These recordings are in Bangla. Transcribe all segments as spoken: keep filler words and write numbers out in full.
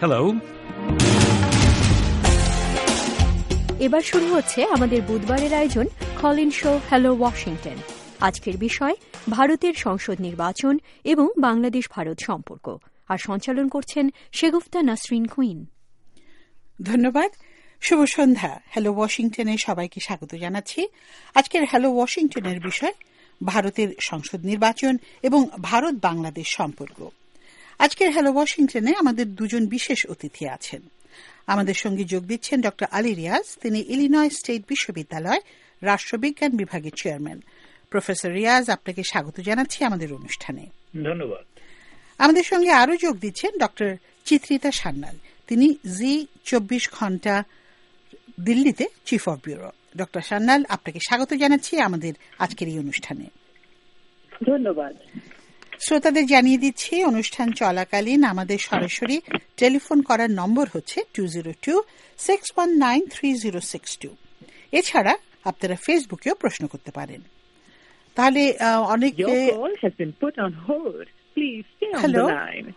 হ্যালো। এবার শুরু হচ্ছে আমাদের বুধবারের আয়োজন call in show hello Washington. আজকের বিষয় ভারতের সংসদ নির্বাচন এবং বাংলাদেশ ভারত সম্পর্ক, আর সঞ্চালন করছেন শেগুফতা নাসরিন কুইন। ধন্যবাদ। শুভ সন্ধ্যা। হ্যালো ওয়াশিংটনে সবাইকে স্বাগত জানাচ্ছি। আজকের হ্যালো ওয়াশিংটনের বিষয় ভারতের সংসদ নির্বাচন এবং ভারত বাংলাদেশ সম্পর্ক। আজকের হ্যালো ওয়াশিংটনে আমাদের দুজন বিশেষ অতিথি আছেন। আমাদের সঙ্গে যোগ দিচ্ছেন ডক্টর আলী রিয়াজ। তিনি ইলিনয় স্টেট বিশ্ববিদ্যালয় রাষ্ট্রবিজ্ঞান বিভাগের চেয়ারম্যান। প্রফেসর রিয়াজ, আপনাকে স্বাগত জানাচ্ছি আমাদের অনুষ্ঠানে। ধন্যবাদ। আমাদের সঙ্গে আরও যোগ দিচ্ছেন ডক্টর চিত্রিতা সান্যাল। তিনি জি চব্বিশ ঘন্টা দিল্লিতে chief of bureau. Doctor Sanyal, আপনাকে স্বাগত জানাচ্ছি আমাদের আজকের এই অনুষ্ঠানে। ধন্যবাদ। শ্রোতাদের জানিয়ে দিচ্ছি, অনুষ্ঠান চলাকালীন আমাদের সরাসরি টেলিফোন করার নম্বর হচ্ছে two zero two six one nine three zero six two. এছাড়া আপনারা ফেসবুকেও প্রশ্ন করতে পারেন। তাহলে অনেক হ্যালো,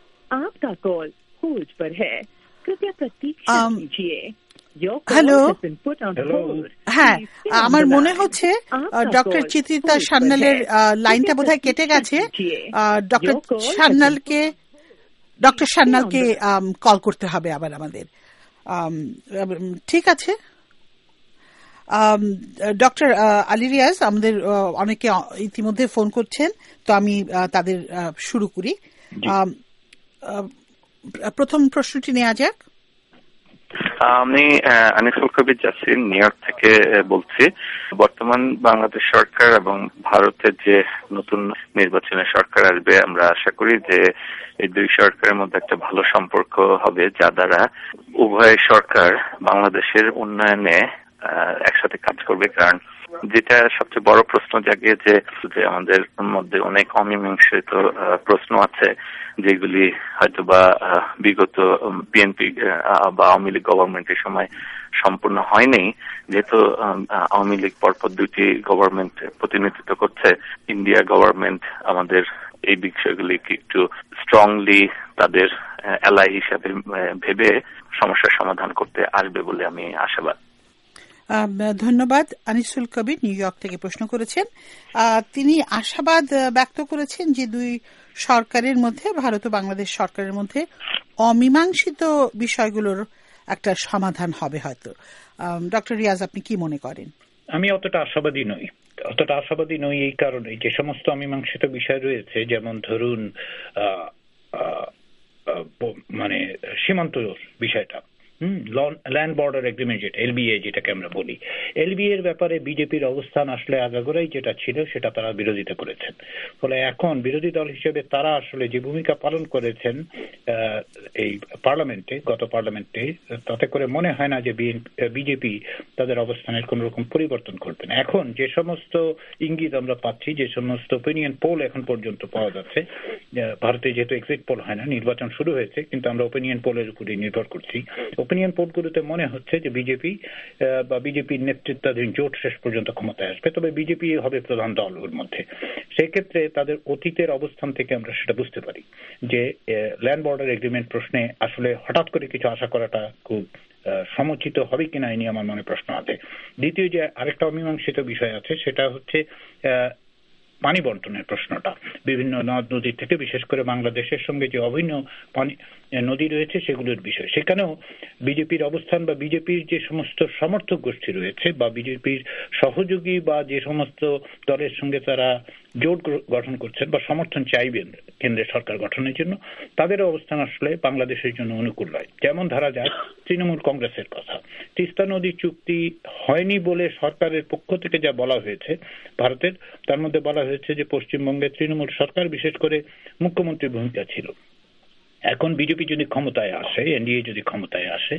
হ্যালো, হ্যাঁ, আমার মনে হচ্ছে ডক্টর চিত্রিতা সান্যালের লাইনটা বোধহয় কেটে গেছে। ডক্টর সান্যালকে ডক্টর সান্যালকে কল করতে হবে আবার আমাদের। ঠিক আছে ডক্টর আলী রিয়াজ, আমাদের অনেকে ইতিমধ্যে ফোন করছেন, তো আমি তাদের শুরু করি। প্রথম প্রশ্নটি নেওয়া যাক। আমি আনিসুল কবির জাসির, নিউ ইয়র্ক থেকে বলছি। বর্তমান বাংলাদেশ সরকার এবং ভারতের যে নতুন নির্বাচনের সরকার আসবে, আমরা আশা করি যে এই দুই সরকারের মধ্যে একটা ভালো সম্পর্ক হবে, যা দ্বারা উভয় সরকার বাংলাদেশের উন্নয়নে একসাথে কাজ করবে। কারণ যেটা সবচেয়ে বড় প্রশ্ন জাগে যে আমাদের মধ্যে অনেক অমীমাংসিত প্রশ্ন আছে, যেগুলি হয়তো বা বিগত বিএনপি বা আওয়ামী লীগ গভর্নমেন্টের সময় সম্পূর্ণ হয়নি। যেহেতু আওয়ামী লীগ পরপর দুইটি গভর্নমেন্ট প্রতিনিধিত্ব করছে, ইন্ডিয়া গভর্নমেন্ট আমাদের এই বিষয়গুলিকে একটু স্ট্রংলি তাদের এলাই হিসাবে ভেবে সমস্যার সমাধান করতে আসবে বলে আমি আশাবাদ। ধন্যবাদ। আনিসুল কবির নিউ ইয়র্ক থেকে প্রশ্ন করেছেন। তিনি আশাবাদ ব্যক্ত করেছেন যে দুই সরকারের মধ্যে, ভারত ও বাংলাদেশ সরকারের মধ্যে অমীমাংসিত বিষয়গুলোর একটা সমাধান হবে হয়তো। ডক্টর রিয়াজ, আপনি কি মনে করেন? আমি অতটা আশাবাদী নই। অতটা আশাবাদী নই এই কারণে যে সমস্ত অমীমাংসিত বিষয় রয়েছে, যেমন ধরুন মানে সীমান্ত বিষয়টা, হুম ল্যান্ড বর্ডার এগ্রিমেন্ট, যেটা এলবিএ যেটাকে আমরা বলি, এলবিএ এর ব্যাপারে বিজেপির অবস্থান আসলে আগাগোড়াই যেটা ছিল সেটা তারা বিরোধিতা করেছেন। ফলে এখন বিরোধী দল হিসেবে তারা আসলে যে ভূমিকা পালন করেছেন এই পার্লামেন্টে, গত পার্লামেন্টে, তাতে করে মনে হয় না যে বিজেপি তাদের অবস্থানের কোন রকম পরিবর্তন করবেন। এখন যে সমস্ত ইঙ্গিত আমরা পাচ্ছি, যে সমস্ত ওপিনিয়ন পোল এখন পর্যন্ত পাওয়া যাচ্ছে, ভারতে যেহেতু এক্সিট পোল হয় না, নির্বাচন শুরু হয়েছে, কিন্তু আমরা ওপিনিয়ন পোলের উপরে নির্ভর করছি। ওপিনিয়ন পোলগুলোতে মনে হচ্ছে যে বিজেপি বা বিজেপির নেতৃত্বাধীন জোট শেষ পর্যন্ত ক্ষমতায় আসবে, তবে বিজেপি হবে প্রধান দল ওর মধ্যে। সেক্ষেত্রে তাদের অতীতের অবস্থান থেকে আমরা সেটা বুঝতে পারি যে ল্যান্ড বর্ডার এগ্রিমেন্ট প্রশ্নে আসলে হঠাৎ করে কিছু আশা করাটা খুব সমুচিত হবে কিনা এই নিয়ে আমার মনে প্রশ্ন আছে। দ্বিতীয় যে আরেকটা অমীমাংসিত বিষয় আছে, সেটা হচ্ছে পানি বন্টনের প্রশ্নটা। বিভিন্ন নদ নদী থেকে, বিশেষ করে বাংলাদেশের সঙ্গে যে অভিন্ন পানি নদী রয়েছে সেগুলোর বিষয়, সেখানেও বিজেপির অবস্থান বা বিজেপির যে সমস্ত সমর্থক গোষ্ঠী রয়েছে বা বিজেপির সহযোগী বা যে সমস্ত দলের সঙ্গে তারা জোট গঠন করছেন বা সমর্থন চাইবেন কেন্দ্রের সরকার গঠনের জন্য, তাদের অবস্থান আসলে বাংলাদেশের জন্য অনুকূল নয়। যেমন ধরা যাক তৃণমূল কংগ্রেসের কথা, তিস্তা নদী চুক্তি হয়নি বলে সরকারের পক্ষ থেকে যা বলা হয়েছে ভারতের, তার মধ্যে বলা হয়েছে যে পশ্চিমবঙ্গের তৃণমূল সরকার, বিশেষ করে মুখ্যমন্ত্রীর ভূমিকা ছিল। এখন বিজেপি যদি ক্ষমতায় আসে, এনডিএ যদি ক্ষমতায় আসে,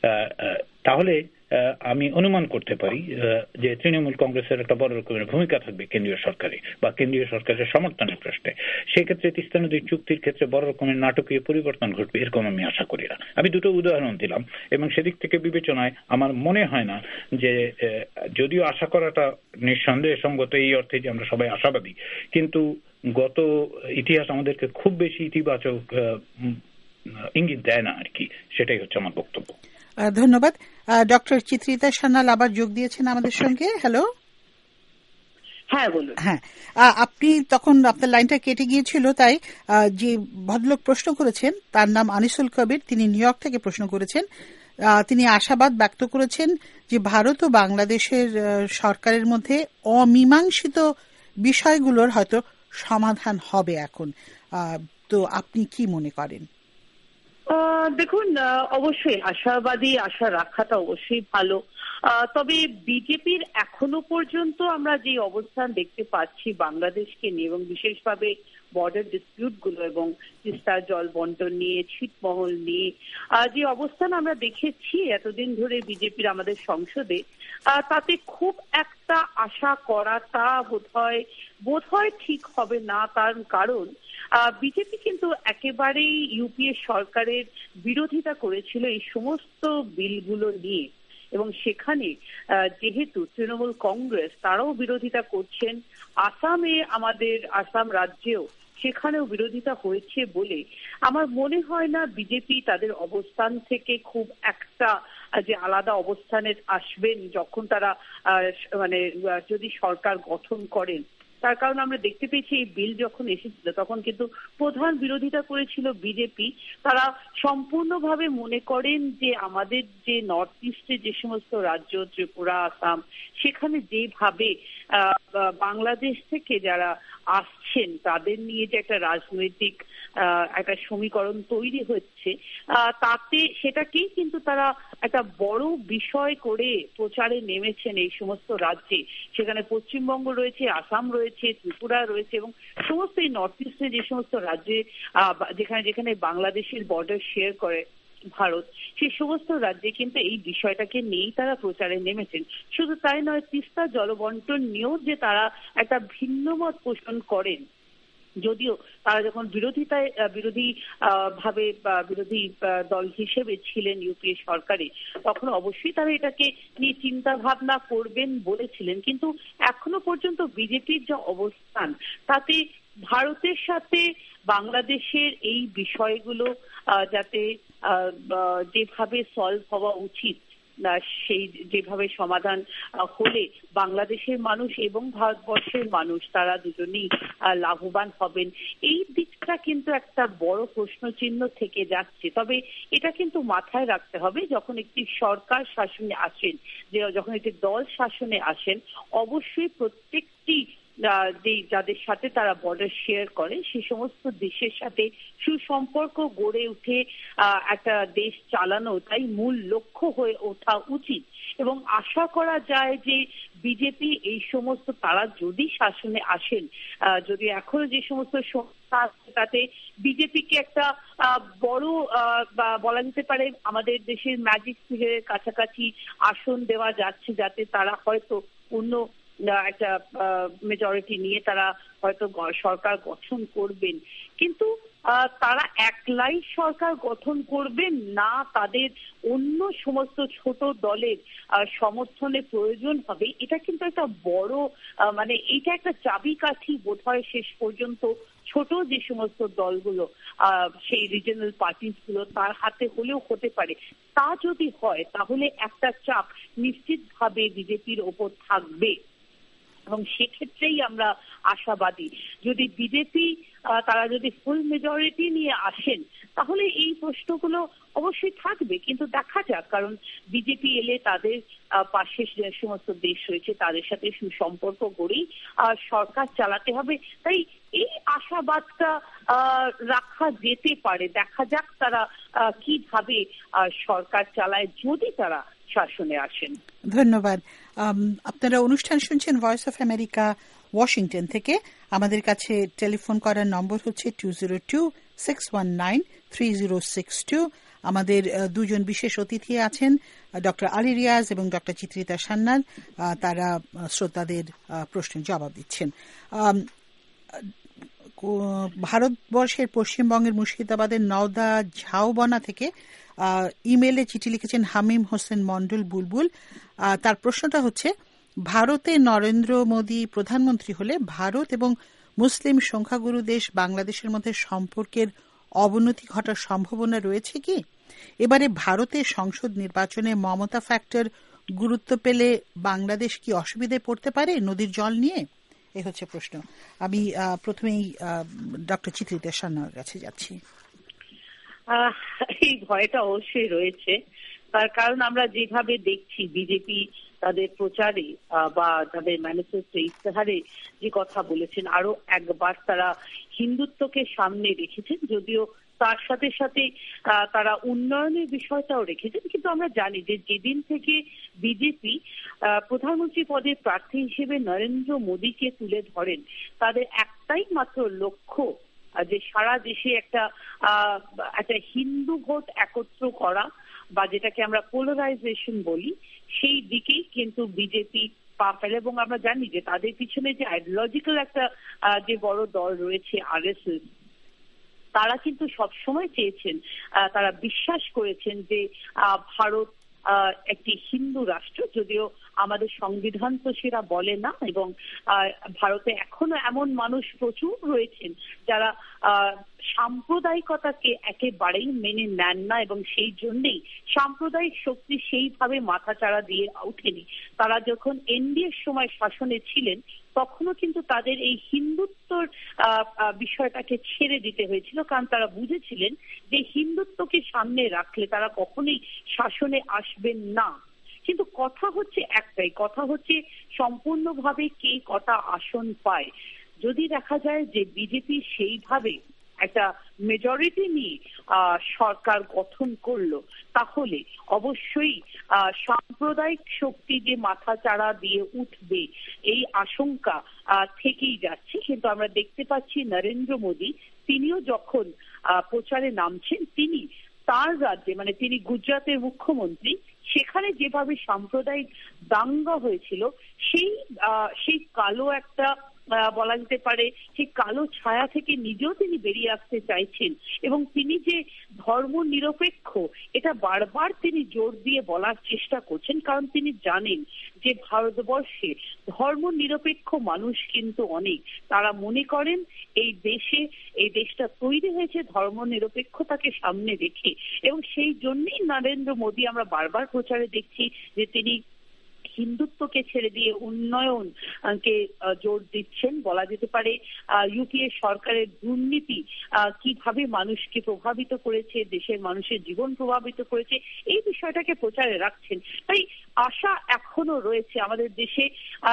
তাহলে আমি অনুমান করতে পারি যে তৃণমূল কংগ্রেসের একটা বড় রকমের ভূমিকা থাকবে কেন্দ্রীয় সরকারে বা কেন্দ্রীয় সরকারের সমর্থনের প্রশ্নে। সেক্ষেত্রে তিস্তা নদীর চুক্তির ক্ষেত্রে বড় রকমের নাটকীয় পরিবর্তন ঘটবে, এরকম আমি আশা করি না। আমি দুটো উদাহরণ দিলাম, এবং সেদিক থেকে বিবেচনায় আমার মনে হয় না যে, যদিও আশা করাটা নিঃসন্দেহ সঙ্গত এই অর্থে যে আমরা সবাই আশাবাদী, কিন্তু গত ইতিহাস আমাদেরকে খুব বেশি ইতিবাচক ইঙ্গিত দেয় না আর কি। সেটাই হচ্ছে আমার বক্তব্য। ধন্যবাদ। ডক্টর চিত্রিতা সান্যাল আবার যোগ দিয়েছেন আমাদের সঙ্গে। হ্যালো। হ্যাঁ বলুন। হ্যাঁ, আপনি তখন আপনার লাইনটা কেটে গিয়েছিল, তাই যে ভদ্রলোক প্রশ্ন করেছেন তার নাম আনিসুল কবির, তিনি নিউ ইয়র্ক থেকে প্রশ্ন করেছেন। তিনি আশাবাদ ব্যক্ত করেছেন যে ভারত ও বাংলাদেশের সরকারের মধ্যে অমীমাংসিত বিষয়গুলোর হয়তো সমাধান হবে এখন। তো আপনি কি মনে করেন? দেখুন, অবশ্যই আশাবাদী আশা রাখাটা অবশ্যই ভালো। তবে বিজেপির এখনো পর্যন্ত আমরা যে অবস্থান দেখতে পাচ্ছি বাংলাদেশকে নিয়ে, এবং বিশেষভাবে বর্ডার ডিসপিউট গুলো এবং তিস্তার জল বন্টন নিয়ে, ছিটমহল নিয়ে যে অবস্থান আমরা দেখেছি এতদিন ধরে বিজেপির আমাদের সংসদে, তাতে খুব একটা আশা করাটা বোধহয় বোধহয় ঠিক হবে না। তার কারণ বিজেপি কিন্তু একেবারেই ইউপিএ সরকারের বিরোধিতা করেছিল এই সমস্ত বিলগুলো নিয়ে, এবং সেখানে যেহেতু তৃণমূল কংগ্রেস তারাও বিরোধিতা করছেন, আসামে আমাদের আসাম রাজ্যেও সেখানেও বিরোধিতা হয়েছে বলে আমার মনে হয় না বিজেপি তাদের অবস্থান থেকে খুব একটা যে আলাদা অবস্থানে আসবেন যখন তারা মানে যদি সরকার গঠন করেন। তার কারণ আমরা দেখতে পেয়েছি এই বিল যখন এসেছিল তখন কিন্তু প্রধান বিরোধিতা করেছিল বিজেপি। তারা সম্পূর্ণভাবে মনে করেন যে আমাদের যে নর্থ ইস্টে যে সমস্ত রাজ্য, ত্রিপুরা, আসাম, সেখানে যেভাবে বাংলাদেশ থেকে যারা আসছেন তাদের নিয়ে যে একটা রাজনৈতিক একটা সমীকরণ তৈরি হচ্ছে, তাতে সেটাকেই কিন্তু তারা একটা বড় বিষয় করে প্রচারে নেমেছেন এই সমস্ত রাজ্যে। সেখানে পশ্চিমবঙ্গ রয়েছে, আসাম রয়েছে, ত্রিপুরা রয়েছে, এবং সমস্ত এই নর্থ ইস্টে যে সমস্ত রাজ্যে যেখানে যেখানে বাংলাদেশের বর্ডার শেয়ার করে ভারত, সেই সমস্ত রাজ্যে কিন্তু এই বিষয়টাকে নিয়েই তারা প্রচারে নেমেছেন। শুধু তাই নয়, তিস্তা জলবন্টন নিয়েও যে তারা একটা ভিন্ন মত পোষণ করেন, যদিও তারা যখন বিরোধিতায় বিরোধী ভাবে বা বিরোধী দল হিসেবে ছিলেন ইউপিএ সরকারে, তখন অবশ্যই তারা এটাকে নিয়ে চিন্তা ভাবনা করবেন বলেছিলেন। কিন্তু এখনো পর্যন্ত বিজেপির যে অবস্থান, তাতে ভারতের সাথে বাংলাদেশের এই বিষয়গুলো যাতে যেভাবে সলভ হওয়া উচিত সেই যেভাবে সমাধান হলে বাংলাদেশের মানুষ এবং ভারতবর্ষের মানুষ তারা দুজনেই লাভবান হবেন, এই দিকটা কিন্তু একটা বড় প্রশ্নচিহ্ন থেকে যাচ্ছে। তবে এটা কিন্তু মাথায় রাখতে হবে, যখন একটি সরকার শাসনে আসেন, যে যখন একটি দল শাসনে আসেন, অবশ্যই প্রত্যেকটি যে যাদের সাথে তারা বর্ডার শেয়ার করে সেই সমস্ত দেশের সাথে সুসম্পর্ক গড়ে উঠে একটা দেশ চালানো তাই মূল লক্ষ্য হয়ে ওঠা উচিত। এবং আশা করা যায় যে বিজেপি এই সমস্ত তারা যদি শাসনে আসেন, যদি এখনো যে সমস্ত সংস্থা আছে তাতে বিজেপিকে একটা বড় বা বলা যেতে পারে আমাদের দেশের ম্যাজিক ফিগারের কাছাকাছি আসন দেওয়া যাচ্ছে, যাতে তারা হয়তো অন্য একটা মেজরিটি নিয়ে তারা হয়তো সরকার গঠন করবেন। কিন্তু তারা একলাই সরকার গঠন করবেন না, তাদের অন্য সমস্ত ছোট দলের সমর্থনে প্রয়োজন হবে। এটা কিন্তু একটা বড় মানে এটা একটা চাবিকাঠি বোধহয় শেষ পর্যন্ত ছোট যে সমস্ত দলগুলো সেই রিজিওনাল পার্টিস গুলো তার হাতে হলেও হতে পারে। তা যদি হয় তাহলে একটা চাপ নিশ্চিতভাবে বিজেপির ওপর থাকবে, এবং সেক্ষেত্রেই আমরা আশাবাদী। যদি বিজেপি তারা যদি ফুল মেজরিটি নিয়ে আসেন তাহলে এই প্রশ্নগুলো অবশ্যই থাকবে, কিন্তু দেখা যাক, কারণ বিজেপি এলে তাদের পাশে যে সমস্ত দেশ রয়েছে তাদের সাথে সুসম্পর্ক গড়েই সরকার চালাতে হবে। তাই এই আশাবাদটা রাখা যেতে পারে। দেখা যাক তারা কিভাবে সরকার চালায় যদি তারা শাসনে আসেন। ধন্যবাদ। আপনারা অনুষ্ঠান শুনছেন ভয়েস অফ আমেরিকা ওয়াশিংটন থেকে। আমাদের কাছে টেলিফোন করার নম্বর হচ্ছে two zero two six one nine three zero six two. আমাদের দুজন বিশেষ অতিথি আছেন, ডক্টর আলী রিয়াজ এবং ডক্টর চিত্রিতা সান্যাল। তারা শ্রোতাদের প্রশ্নের জবাব দিচ্ছেন। ভারতবর্ষের পশ্চিমবঙ্গের মুর্শিদাবাদের নওদা ঝাউবনা থেকে ইমেলে চিঠি লিখেছেন হামিম হোসেন মন্ডল বুলবুল। তার প্রশ্নটা হচ্ছে, ভারতে নরেন্দ্র মোদী প্রধানমন্ত্রী হলে ভারত এবং মুসলিম সংখ্যাগুরু দেশ বাংলাদেশের মধ্যে সম্পর্কের অবনতি ঘটার সম্ভাবনা রয়েছে কি? এবারে ভারতের সংসদ নির্বাচনে মমতা ফ্যাক্টর গুরুত্ব পেলে বাংলাদেশ কি অসুবিধায় পড়তে পারে নদীর জল নিয়ে? এই হচ্ছে প্রশ্ন। আমি প্রথমেই ডক্টর চিত্রিতা সান্যালের কাছে যাচ্ছি। এই ভয়টা অবশ্যই রয়েছে, তার কারণ আমরা যেভাবে দেখছি বিজেপি তাদের প্রচারে বা তাদের ম্যানিফেস্টো ইস্তেহারে যে কথা বলেছেন, আরো একবার তারা হিন্দুত্বকে সামনে রেখেছেন, যদিও তার সাথে সাথে তারা উন্নয়নের বিষয়টাও রেখেছেন। কিন্তু আমরা জানি যে যেদিন থেকে বিজেপি প্রধানমন্ত্রী পদে প্রার্থী হিসেবে নরেন্দ্র মোদীকে তুলে ধরেন, তাদের একটাই মাত্র লক্ষ্য যে সারা দেশে একটা একটা হিন্দু ভোট একত্র করা, বা যেটাকে আমরা পোলারাইজেশন বলি, সেই দিকেই কিন্তু বিজেপি পা ফেলে। এবং আমরা জানি যে তাদের পিছনে যে আইডিওলজিক্যাল একটা যে বড় দল রয়েছে আরএসএস, তারা কিন্তু সবসময় চেয়েছেন, তারা বিশ্বাস করেছেন যে ভারত একটি হিন্দু রাষ্ট্র, যদিও আমাদের সংবিধান তো সেটা বলে না। এবং ভারতে এখনো এমন মানুষ প্রচুর রয়েছেন যারা সাম্প্রদায়িকতাকে একেবারেই মেনে নেন না, এবং সেই জন্যই সাম্প্রদায়িক শক্তি সেইভাবে মাথাচাড়া দিয়ে ওঠেনি। তারা যখন এনডিএর সময় শাসনে ছিলেন, তখনও কিন্তু তাদের এই হিন্দুত্বর বিষয়টাকে ছেড়ে দিতে হয়েছিল, কারণ তারা বুঝেছিলেন যে হিন্দুত্বকে সামনে রাখলে তারা কখনোই শাসনে আসবেন না। কিন্তু কথা হচ্ছে একটাই, কথা হচ্ছে সম্পূর্ণভাবে কে কটা আসন পায়। যদি দেখা যায় যে বিজেপি সেইভাবে একটা মেজরিটি নিয়ে সরকার গঠন করলো, তাহলে অবশ্যই সাম্প্রদায়িক শক্তি যে মাথাচাড়া দিয়ে উঠবে এই আশঙ্কা থেকেই যাচ্ছে। কিন্তু আমরা দেখতে পাচ্ছি নরেন্দ্র মোদী, তিনিও যখন প্রচারে নামছেন, তিনি তার রাজ্যে, মানে তিনি গুজরাটের মুখ্যমন্ত্রী, সেখানে যেভাবে সাম্প্রদায়িক দাঙ্গা হয়েছিল, সেই সেই কালো একটা বলা যেতে পারে সেই কালো ছায়া থেকে নিজেও তিনি বেরিয়ে আসতে চাইছেন। এবং তিনি যে ধর্ম নিরপেক্ষ, এটা বারবার তিনি জোর দিয়ে বলার চেষ্টা করছেন, কারণ তিনি জানেন যে ভারতবর্ষে ধর্ম নিরপেক্ষ মানুষ কিন্তু অনেক। তারা মনে করেন এই দেশে এই দেশটা তৈরি হয়েছে ধর্ম নিরপেক্ষতাকে সামনে রেখে, এবং সেই জন্যই নরেন্দ্র মোদী আমরা বারবার প্রচারে দেখছি যে তিনি হিন্দুত্বকে ছেড়ে দিয়ে উন্নয়নকে জোর দিচ্ছেন। বলা যেতে পারে ইউপিএ সরকারের দুর্নীতি কিভাবে মানুষকে প্রভাবিত করেছে, দেশের মানুষের জীবন প্রভাবিত করেছে, এই বিষয়টাকে প্রচারে রাখছেন। তাই আশা এখনো রয়েছে আমাদের দেশে।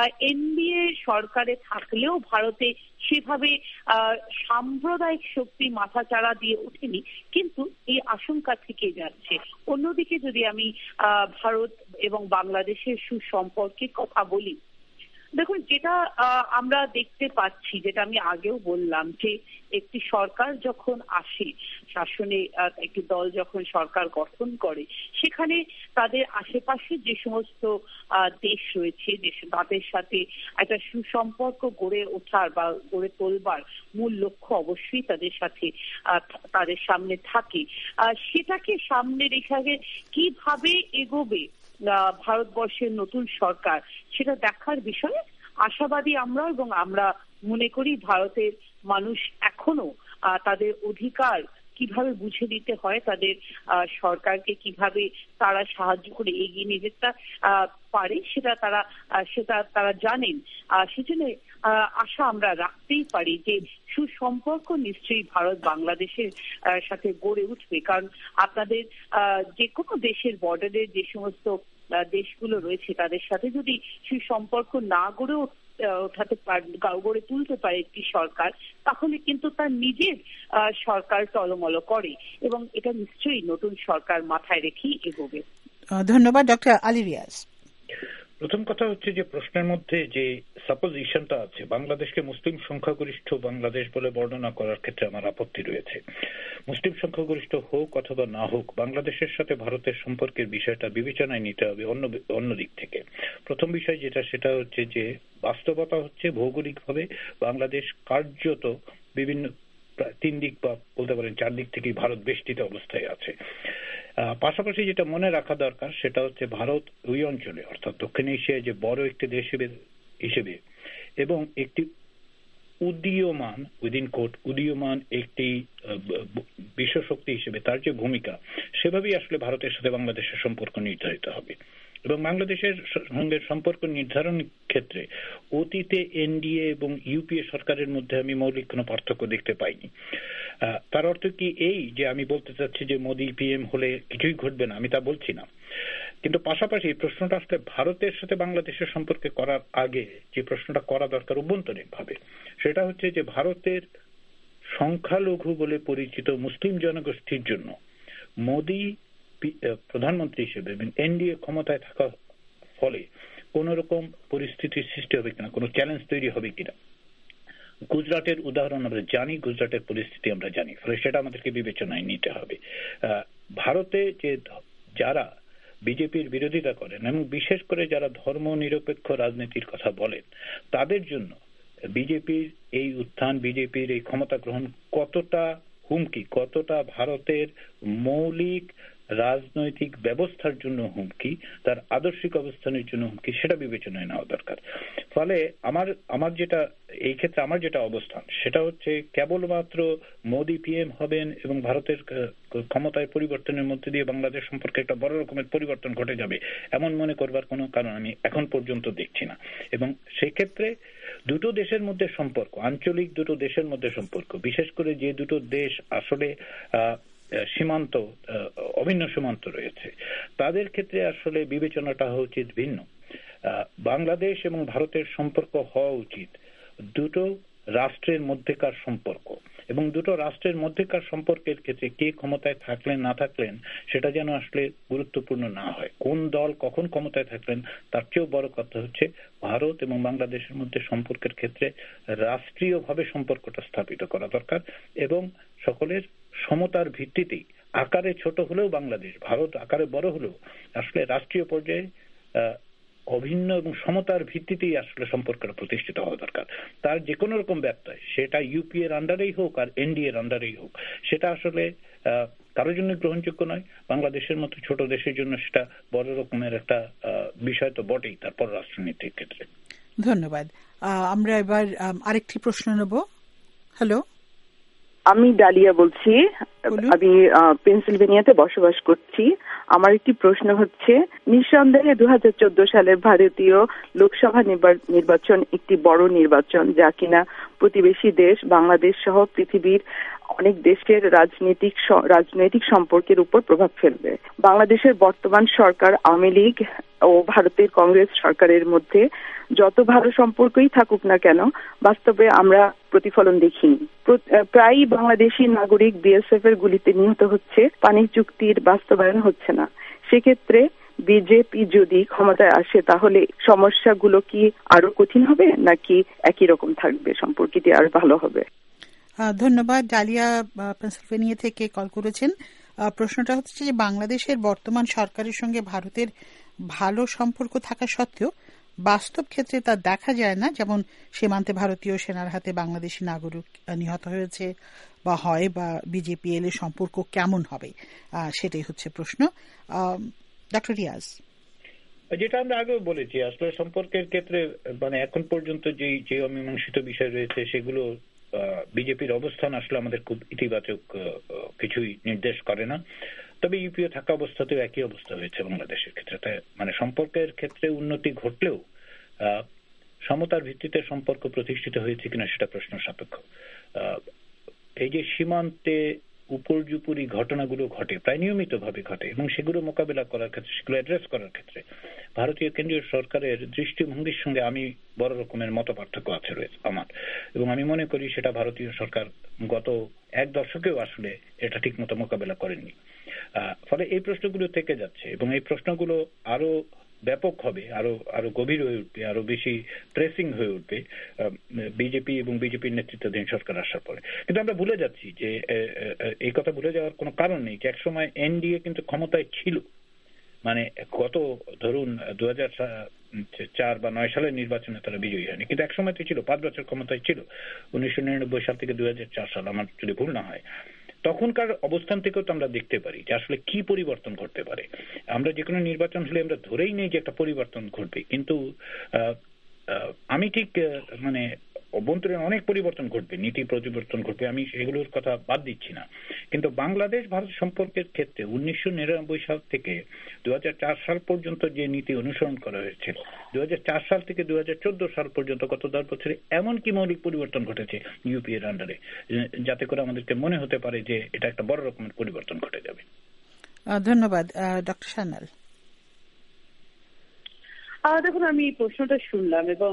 এনডিএ সরকারে থাকলেও ভারতে সেভাবে সাম্প্রদায়িক শক্তি মাথাচাড়া দিয়ে ওঠেনি, কিন্তু এই আশঙ্কা থেকে যাচ্ছে। অন্যদিকে যদি আমি ভারত এবং বাংলাদেশের সুসম্পর্কের কথা বলি, দেখুন, যেটা আমরা দেখতে পাচ্ছি, যেটা আমি আগেও বললাম, যে একটি সরকার যখন আসে শাসনে, একটি দল যখন সরকার গঠন করে, সেখানে তাদের আশেপাশে যে সমস্ত দেশ রয়েছে, তাদের সাথে একটা সুসম্পর্ক গড়ে ওঠার বা গড়ে তোলবার মূল লক্ষ্য অবশ্যই তাদের সাথে তাদের সামনে থাকে। সেটাকে সামনে রেখে কিভাবে এগোবে ভারতবর্ষের নতুন সরকার, সেটা দেখার বিষয়ে আশাবাদী আমরা। এবং আমরা মনে করি ভারতের মানুষ এখনো তাদের অধিকার কিভাবে বুঝে দিতে হয়, তাদের সরকারকে কিভাবে তারা সাহায্য করে এগিয়ে নিয়ে যেতে পারে, সেটা তারা সেটা তারা জানেন। সেজন্য আশা আমরা রাখতেই পারি যে সুসম্পর্ক নিশ্চয়ই ভারত বাংলাদেশের সাথে গড়ে উঠবে। কারণ আপনাদের যে কোনো দেশের বর্ডারের যে সমস্ত দেশগুলো রয়েছে, তাদের সাথে যদি সুসম্পর্ক না গড়ে ওঠাতে পারে, গড়ে তুলতে পারে একটি সরকার, তাহলে কিন্তু তার নিজের সরকার টলমল করে, এবং এটা নিশ্চয়ই নতুন সরকার মাথায় রেখেই এগোবে। ধন্যবাদ। ডক্টর আলী রিয়াজ। প্রথম কথা হচ্ছে যে প্রশ্নের মধ্যে যে সাপোজিশনটা আছে, বাংলাদেশকে মুসলিম সংখ্যাগরিষ্ঠ বাংলাদেশ বলে বর্ণনা করার ক্ষেত্রে আমার আপত্তি রয়েছে। মুসলিম সংখ্যাগরিষ্ঠ হোক অথবা না হোক, বাংলাদেশের সাথে ভারতের সম্পর্কের বিষয়টা বিবেচনায় নিতে হবে অন্য অন্য দিক থেকে। প্রথম বিষয় যেটা, সেটা হচ্ছে যে বাস্তবতা হচ্ছে ভৌগোলিকভাবে বাংলাদেশ কার্যত বিভিন্ন তিন দিক বা বলতে পারেন চার দিক থেকেই ভারত বেষ্টিত অবস্থায় আছে। পাশাপাশি যেটা মনে রাখা দরকার, সেটা হচ্ছে ভারত ওই অঞ্চলে, অর্থাৎ দক্ষিণ এশিয়ায় যে বড় একটি দেশ হিসেবে এবং একটি উদীয়মান উইদিন কোট উদীয়মান একটি শক্তি হিসেবে তার যে ভূমিকা, সেভাবেই আসলে ভারতের সাথে বাংলাদেশের সম্পর্ক নির্ধারিত হবে। এবং বাংলাদেশের সঙ্গে সম্পর্ক নির্ধারণের ক্ষেত্রে অতীতে এনডিএ এবং ইউপিএ সরকারের মধ্যে আমি মৌলিক কোনো পার্থক্য দেখতে পাইনি। তার অর্থ কি এই যে আমি বলতে চাচ্ছি যে মোদি পিএম হলে কিছুই ঘটবে না, আমি তা বলছি না। কিন্তু পাশাপাশি প্রশ্নটা আসলে ভারতের সাথে বাংলাদেশের সম্পর্কে করার আগে যে প্রশ্নটা করা দরকার অভ্যন্তরীণ ভাবে, সেটা হচ্ছে যে ভারতের সংখ্যালঘু বলে পরিচিত মুসলিম জনগোষ্ঠীর জন্য মোদি প্রধানমন্ত্রী হিসেবে এনডিএ ক্ষমতায় থাকার ফলে কোন রকম পরিস্থিতির সৃষ্টি হবে কিনা, কোনো চ্যালেঞ্জ তৈরি হবে কিনা। গুজরাটের উদাহরণ আমরা জানি, গুজরাটের পরিস্থিতি আমরা জানি, ফলে সেটা আমাদেরকে বিবেচনায় নিতে হবে। ভারতে যে যারা বিজেপির বিরোধিতা করেন এবং বিশেষ করে যারা ধর্ম নিরপেক্ষ রাজনীতির কথা বলেন, তাদের জন্য বিজেপির এই উত্থান, বিজেপির এই ক্ষমতা গ্রহণ কতটা হুমকি, কতটা ভারতের মৌলিক রাজনৈতিক ব্যবস্থার জন্য হুমকি, তার আদর্শিক অবস্থানের জন্য হুমকি, সেটা বিবেচনায় নেওয়া দরকার। ফলে আমার আমার যেটা এই ক্ষেত্রে আমার যেটা অবস্থান সেটা হচ্ছে কেবলমাত্র মোদি পিএম হবেন এবং ভারতের ক্ষমতায় পরিবর্তনের মধ্যে দিয়ে বাংলাদেশ সম্পর্কে একটা বড় রকমের পরিবর্তন ঘটে যাবে এমন মনে করবার কোনো কারণ আমি এখন পর্যন্ত দেখছি না। এবং সেক্ষেত্রে দুটো দেশের মধ্যে সম্পর্ক, আঞ্চলিক দুটো দেশের মধ্যে সম্পর্ক, বিশেষ করে যে দুটো দেশ আসলে আহ সীমান্ত অভিন্ন সীমান্ত রয়েছে, তাদের ক্ষেত্রে আসলে বিবেচনাটা হওয়া উচিত ভিন্ন। বাংলাদেশ এবং ভারতের সম্পর্ক হওয়া উচিত দুটো রাষ্ট্রের মধ্যেকার সম্পর্ক, এবং দুটো রাষ্ট্রের মধ্যেকার সম্পর্কের ক্ষেত্রে কে ক্ষমতায় থাকলেন না থাকলেন সেটা যেন আসলে গুরুত্বপূর্ণ না হয়। কোন দল কখন ক্ষমতায় থাকলেন তার চেয়েও বড় কথা হচ্ছে ভারত এবং বাংলাদেশের মধ্যে সম্পর্কের ক্ষেত্রে রাষ্ট্রীয়ভাবে সম্পর্কটা স্থাপিত করা দরকার, এবং সকলের সমতার ভিত্তিতেই, আকারে ছোট হলেও বাংলাদেশ, ভারত আকারে বড় হলেও আসলে রাষ্ট্রীয় পর্যায়ে অভিন্ন এবং সমতার ভিত্তিতেই আসলে সম্পর্কটা প্রতিষ্ঠিত হওয়া দরকার। তার যে কোনো রকম ব্যত্যয়, সেটা ইউপি এর আন্ডারেই হোক আর এনডি এর আন্ডারেই হোক, সেটা আসলে কারোর জন্য গ্রহণযোগ্য নয়। বাংলাদেশের মতো ছোট দেশের জন্য সেটা বড় রকমের একটা বিষয় তো বটেই, তারপর রাষ্ট্রনীতির ক্ষেত্রে। ধন্যবাদ। আমরা এবার আরেকটি প্রশ্ন নেব। হ্যালো, আমি ডালিয়া বলছি, আমি পেনসিলভেনিয়াতে বসবাস করছি। আমার একটি প্রশ্ন হচ্ছে, নিঃসন্দেহে দু হাজার চোদ্দ সালের ভারতীয় লোকসভা নির্বাচন একটি বড় নির্বাচন, যা কিনা প্রতিবেশী দেশ বাংলাদেশ সহ পৃথিবীর অনেক দেশের রাজনৈতিক রাজনৈতিক সম্পর্কের উপর প্রভাব ফেলবে। বাংলাদেশের বর্তমান সরকার আওয়ামী লীগ ও ভারতের কংগ্রেস সরকারের মধ্যে যত ভালো সম্পর্কই থাকুক না কেন, বাস্তবে আমরা প্রতিফলন দেখিনি। প্রায়ই বাংলাদেশি নাগরিক বিএসএফ এর গুলিতে নিহত হচ্ছে, পানি চুক্তির বাস্তবায়ন হচ্ছে না। সেক্ষেত্রে বিজেপি যদি ক্ষমতায় আসে তাহলে সমস্যাগুলো কি আরো কঠিন হবে নাকি একই রকম থাকবে, সম্পর্কটি আরো ভালো হবে? ধন্যবাদ। ডালিয়া পেনসিলভেনিয়া থেকে কল করেছেন। প্রশ্নটা হচ্ছে যে বাংলাদেশের বর্তমান সরকারের সঙ্গে ভারতের ভালো সম্পর্ক থাকা সত্ত্বেও বাস্তব ক্ষেত্রে তা দেখা যায় না, যেমন সীমান্তে ভারতীয় সেনার হাতে বাংলাদেশি নাগরিক নিহত হয়েছে বা হয়, বা বিজেপি এলে সম্পর্ক কেমন হবে, সেটাই হচ্ছে প্রশ্ন। ডক্টর রিয়াজ, যেটা আমরা আগেও বলেছি, আসলে সম্পর্কের ক্ষেত্রে মানে এখন পর্যন্ত যে যে অমীমাংসিত বিষয় রয়েছে সেগুলো বিজেপির অবস্থান আসলে আমাদের খুব ইতিবাচক কিছুই নির্দেশ করে না। তবে ইউপিএ থাকা অবস্থাতেও একই অবস্থা হয়েছে বাংলাদেশের ক্ষেত্রে। তাই মানে সম্পর্কের ক্ষেত্রে উন্নতি ঘটলেও সমতার ভিত্তিতে সম্পর্ক প্রতিষ্ঠিত হয়েছে কিনা সেটা প্রশ্ন সাপেক্ষ। এই যে সীমান্তে উপর্যুপরি ঘটনাগুলো ঘটে, প্রায় নিয়মিত ভাবে ঘটে, এবং সেগুলো মোকাবেলা করার ক্ষেত্রে, সেগুলো অ্যাড্রেস করার ক্ষেত্রে ভারতীয় কেন্দ্রীয় সরকারের দৃষ্টিভঙ্গির সঙ্গে আমি বড় রকমের মত পার্থক্য আছে রয়েছে আমার, এবং আমি মনে করি সেটা ভারতীয় সরকার গত এক দশকেও আসলে এটা ঠিক মতো মোকাবেলা করেননি। ফলে এই প্রশ্নগুলো থেকে যাচ্ছে, এবং এই প্রশ্নগুলো আরো ব্যাপক হবে, আরো আরো গভীর হয়ে উঠবে, আরো বেশি প্রেসিং হয়ে উঠবে বিজেপি এবং বিজেপির নেতৃত্বাধীন সরকার আসার পরে। কিন্তু আমরা ভুলে যাচ্ছি যে এই কথা ভুলে যাওয়ার কোনো কারণ নেই যে একসময় এনডিএ কিন্তু ক্ষমতায় ছিল। মানে গত ধরুন দু হাজার চার বা নয় সালের নির্বাচনে তারা বিজয়ী হয়নি, কিন্তু একসময় তো ছিল, পাঁচ বছর ক্ষমতায় ছিল, উনিশশো নিরানব্বই সাল থেকে দুই হাজার চার সাল, আমার যদি ভুল না হয়। তখনকার অবস্থান থেকেও তো আমরা দেখতে পারি যে আসলে কি পরিবর্তন ঘটতে পারে। আমরা যে কোনো নির্বাচন হলে আমরা ধরেই নেই যে একটা পরিবর্তন ঘটবে, কিন্তু আমি ঠিক মানে অভ্যন্তরীণ অনেক পরিবর্তন ঘটবে, নীতি পরিবর্তন ঘটবে, আমি এগুলোর কথা বাদ দিচ্ছি না। কিন্তু বাংলাদেশ ভারত সম্পর্কের ক্ষেত্রে উনিশশো নিরানব্বই সাল থেকে দু হাজার চার সাল পর্যন্ত যে নীতি অনুসরণ করা হয়েছিল, দু হাজার চার সাল থেকে দু হাজার চোদ্দ সাল পর্যন্ত গত দশ বছরে এমন কি মৌলিক পরিবর্তন ঘটেছে ইউপিএর আন্ডারে, যাতে করে আমাদেরকে মনে হতে পারে যে এটা একটা বড় রকমের পরিবর্তন ঘটে যাবে। ধন্যবাদ। ডক্টর সান্যাল। দেখুন, আমি প্রশ্নটা শুনলাম এবং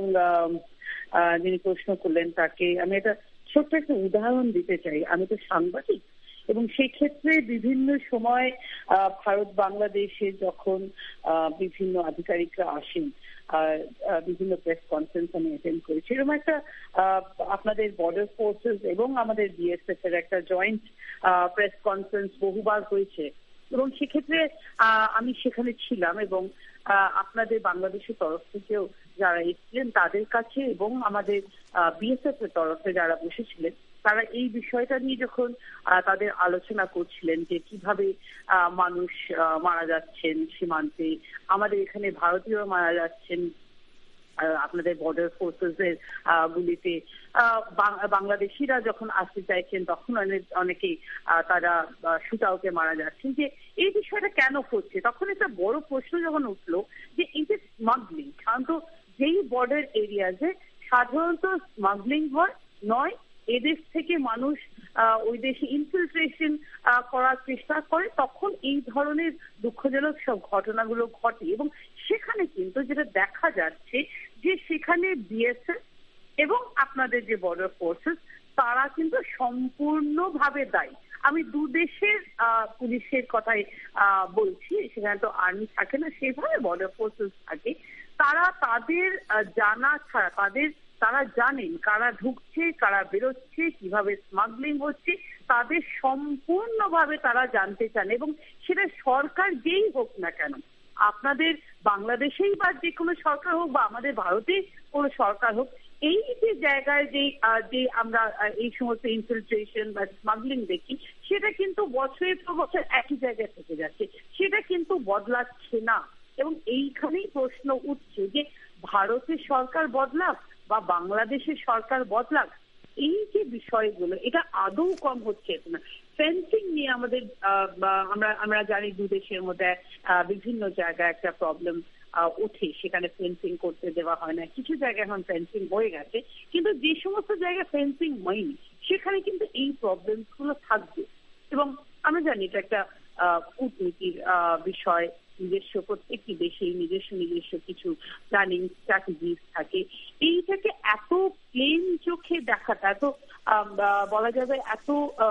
যিনি প্রশ্ন করলেন তাকে আমি একটা ছোট্ট একটা উদাহরণ দিতে চাই। আমি তো সাংবাদিক এবং সেই ক্ষেত্রে বিভিন্ন সময় ভারত বাংলাদেশে যখন বিভিন্ন আধিকারিকরা আসেন, বিভিন্ন প্রেস কনফারেন্স আমি অ্যাটেন্ড করেছি। এরকম একটা আপনাদের বর্ডার ফোর্সেস এবং আমাদের বিএসএফ এর একটা জয়েন্ট প্রেস কনফারেন্স বহুবার হয়েছে এবং সেক্ষেত্রে আমি সেখানে ছিলাম এবং আপনাদের বাংলাদেশের তরফ থেকেও যারা এসেছিলেন তাদের কাছে এবং আমাদের বিএসএফ এর তরফে যারা বসেছিলেন তারা এই বিষয়টা নিয়ে যখন তাদের আলোচনা করছিলেন যে কিভাবে মানুষ মারা যাচ্ছেন সীমান্তে, আমাদের এখানে ভারতীয়রা মারা যাচ্ছেন আপনাদের বর্ডার ফোর্সেস এর গুলিতে, বাংলাদেশিরা যখন আসতে চাইছেন তখন অনেকেই তারা শুটাউকে মারা যাচ্ছেন, যে এই বিষয়টা কেন হচ্ছে। তখন একটা বড় প্রশ্ন যখন উঠলো যে এই যে স্মাগলিং, সাধারণত যেই বর্ডার এরিয়াজে সাধারণত স্মাগলিং হয় নয় এদেশ থেকে মানুষ ওই দেশে ইনফিলট্রেশন করার চেষ্টা করে, তখন এই ধরনের দুঃখজনক সব ঘটনাগুলো ঘটে। এবং সেখানে কিন্তু যেটা দেখা যাচ্ছে যে সেখানে বিএসএফ এবং আপনাদের যে বর্ডার ফোর্সেস তারা কিন্তু সম্পূর্ণভাবে দায়ী। আমি দু দেশের পুলিশের কথাই বলছি, সেখানে তো আর্মি থাকে না, সেভাবে বর্ডার ফোর্সেস থাকে। তারা তাদের জানা ছাড়া তাদের তারা জানেন কারা ঢুকছে কারা বেরোচ্ছে, কিভাবে স্মাগলিং হচ্ছে, তাদের সম্পূর্ণভাবে তারা জানতে চান। এবং সেটা সরকার যেই হোক না কেন, আপনাদের বাংলাদেশেই বা যে কোনো সরকার হোক বা আমাদের ভারতে কোনো সরকার হোক, এই যে জায়গায় যে যে আমরা এই সমস্ত ইনফিলট্রেশন বা স্মাগলিং দেখি সেটা কিন্তু বছরের পর বছর একই জায়গায় থেকে যাচ্ছে, সেটা কিন্তু বদলাচ্ছে না। এবং এইখানেই প্রশ্ন উঠছে যে ভারতের সরকার বদলাক বা বাংলাদেশের সরকার বদলাক, এই যে বিষয়গুলো এটা আদৌ কম হচ্ছে না। ফেন্সিং নিয়ে আমাদের আমরা আমরা জানি দু দেশের মধ্যে বিভিন্ন জায়গায় একটা প্রবলেম ওঠে, সেখানে ফেন্সিং করতে দেওয়া হয় না। কিছু জায়গায় এখন ফেন্সিং হয়ে গেছে, কিন্তু যে সমস্ত জায়গায় ফেন্সিং হয়নি সেখানে কিন্তু এই প্রবলেম গুলো থাকবে। এবং আমরা জানি এটা একটা কূটনীতির বিষয়, নিজস্ব প্রত্যেকটি দেশে নিজস্ব নিজস্ব কিছু প্ল্যানিং স্ট্র্যাটেজিস থাকে। এইটাকে এত প্লেন চোখে দেখাটা, এত বলা যাবে এত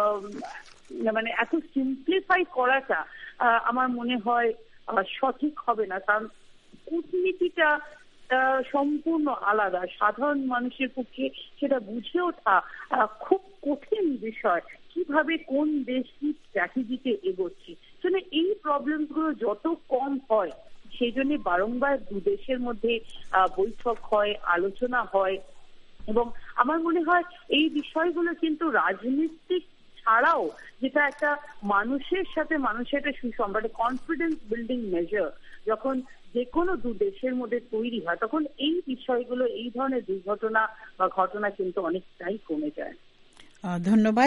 মানে এত সিম্পলিফাই করাটা আমার মনে হয় সঠিক হবে না। কারণ কূটনীতিটা সম্পূর্ণ আলাদা, সাধারণ মানুষের পক্ষে সেটা বুঝে ওঠা খুব কঠিন বিষয়, কিভাবে কোন দেশ কি স্ট্র্যাটেজিতে এগোচ্ছে। মানে এই প্রবলেম গুলো যত কম হয় সেই জন্য বারংবার দু দেশের মধ্যে বৈঠক হয়, আলোচনা হয়। এবং আমার মনে হয় এই বিষয়গুলো কিন্তু রাজনীতিক ছাড়াও যেটা একটা মানুষের সাথে মানুষের একটা সুসম্পর্ক, কনফিডেন্স বিল্ডিং মেজার যখন যে কোনো দু দেশের মধ্যে তৈরি হয়, তখন এই বিষয়গুলো এই ধরনের দুর্ঘটনা বা ঘটনা কিন্তু অনেকটাই কমে যায়। ধন্যবাদ।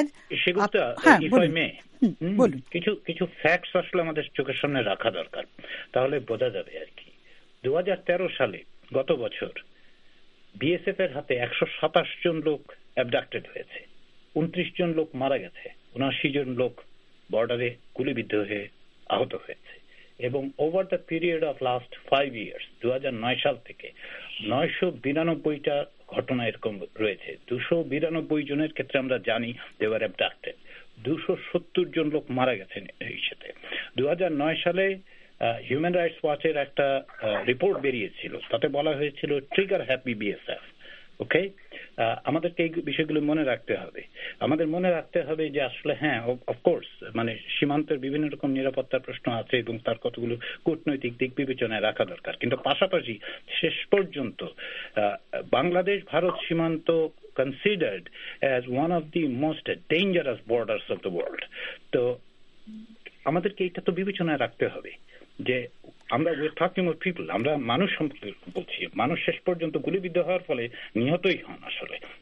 কিছু কিছু ফ্যাক্টস আসলে আমাদের চোখের সামনে রাখা দরকার, তাহলে বোঝা যাবে আর কি। দু হাজার তেরো সালে গত বছর বিএসএফ এর হাতে একশো সাতাশ জন লোক অ্যাবডাক্টেড হয়েছে, উনত্রিশ জন লোক মারা গেছে, উনআশি জন লোক বর্ডারে গুলিবিদ্ধ হয়ে আহত হয়েছে। এবং over the period of last five years দু হাজার নয় সাল থেকে নয়শো বিরানব্বইটা ঘটনা এরকম রয়েছে। দুশো বিরানব্বই জনের ক্ষেত্রে আমরা জানি দে ওয়ার অ্যাবডাক্টেড, দুশো সত্তর জন লোক মারা গেছেন এই সাথে। দু হাজার নয় সালে হিউম্যান রাইটস ওয়াচের একটা রিপোর্ট বেরিয়েছিল, তাতে বলা হয়েছিল ট্রিগার হ্যাপি বিএসএফ। ওকে, আমাদেরকে এই বিষয়গুলো মনে রাখতে হবে। আমাদের মনে রাখতে হবে যে আসলে হ্যাঁ অফকোর্স মানে সীমান্তের বিভিন্ন রকম নিরাপত্তার প্রশ্ন আছে এবং তার কতগুলো কূটনৈতিক দিক বিবেচনায় রাখা দরকার, কিন্তু পাশাপাশি শেষ পর্যন্ত বাংলাদেশ ভারত সীমান্ত considered as one of the most dangerous borders of the world. তো আমাদেরকে এটা তো বিবেচনায় রাখতে হবে যে আমরা we're talking about people, আমরা মানুষ সম্পর্কে বলছি, মানুষ শেষ পর্যন্ত গুলিবিদ্ধ হওয়ার ফলে নিহতই হন আসলে।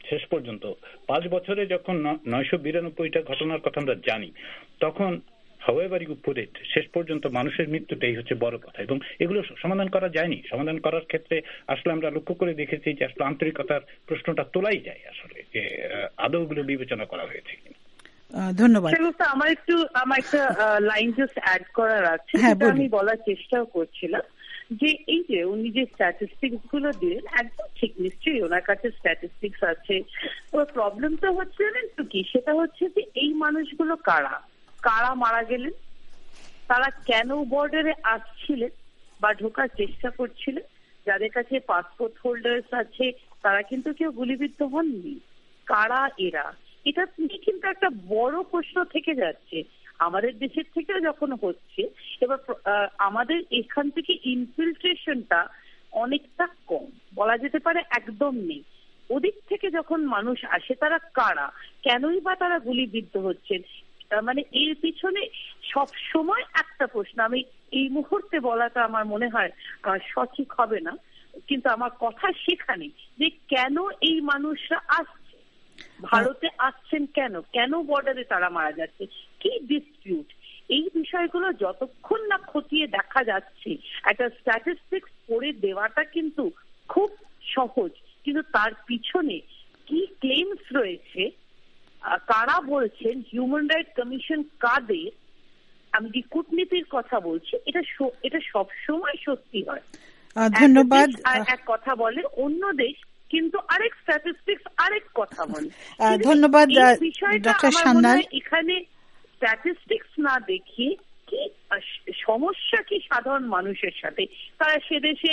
শেষ পর্যন্ত পাঁচ বছরে যখন নয়শো বিরানব্বইটা ঘটনার কথা আমরা জানি, তখন however you put it, শেষ পর্যন্ত মানুষের মৃত্যুটাই হচ্ছে বড় কথা, এবং এগুলো সমাধান করা যায়নি। সমাধান করার ক্ষেত্রে আসলে আমরা লক্ষ্য করে দেখেছি যে আসলে আন্তরিকতার প্রশ্নটা তোলাই যায় আসলে, যে আদৌ গুলো বিবেচনা করা হয়েছে কিনা। ধন্যবাদ। আমার একটু আমার একটা লাইন জাস্ট অ্যাড করার আছে, যেটা আমি বলার চেষ্টাও করছিলাম, যে এই যে উনি যে স্ট্যাটিস্টিক্স গুলো দিলেন একদম ঠিক, নিশ্চয়ই ওনার কাছে স্ট্যাটিস্টিক্স আছে। প্রবলেমটা হচ্ছে জানেন তো কি, সেটা হচ্ছে যে এই মানুষগুলো কারা কারা মারা গেলেন, তারা কেন বর্ডারে আসছিলেন বা ঢোকার চেষ্টা করছিলেন। যাদের কাছে পাসপোর্ট হোল্ডার্স আছে তারা কিন্তু কেউ গুলিবিদ্ধ হননি। কারা এরা, এটা নিয়ে কিন্তু একটা বড় প্রশ্ন থেকে যাচ্ছে আমাদের দেশের থেকেও যখন হচ্ছে। এবার আমাদের এখান থেকে ইনফিলট্রেশনটা অনেকটা কম, বলা যেতে পারে একদম নেই। ওদিক থেকে যখন মানুষ আসে তারা কারা, কেনই বা তারা গুলিবিদ্ধ হচ্ছেন, মানে এর পিছনে সব সময় একটা প্রশ্ন, আমি এই মুহূর্তে বলাটা আমার মনে হয় সঠিক হবে না, কিন্তু আমার কথা সেখানে যে কেন এই মানুষরা আসছে, ভারতে আসছেন কেন, কেন বর্ডারে তারা মারা যাচ্ছে, কি ডিসপিউট, এই বিষয়গুলো যতক্ষণ না খতিয়ে দেখা যাচ্ছে। একটা স্ট্যাটিস্টিক্স পড়ে দেওয়াটা কিন্তু খুব সহজ, কিন্তু তার পিছনে কি ক্লেমস রয়েছে, কারা বলছেন, হিউম্যান রাইট কমিশন কাদের, আমি যে কূটনীতির কথা বলছি, এটা এটা সবসময় সত্যি হয়। ধন্যবাদ। এক কথা বলে অন্য দেশ, কিন্তু আরেক স্ট্যাটিস্টিক্স আরেক কথা বলে। ধন্যবাদ ডক্টর সান্যাল। এখানে স্ট্যাটিস্টিক্স না দেখিয়ে কি সমস্যা কি সাধারণ মানুষের সাথে, তারা সে দেশে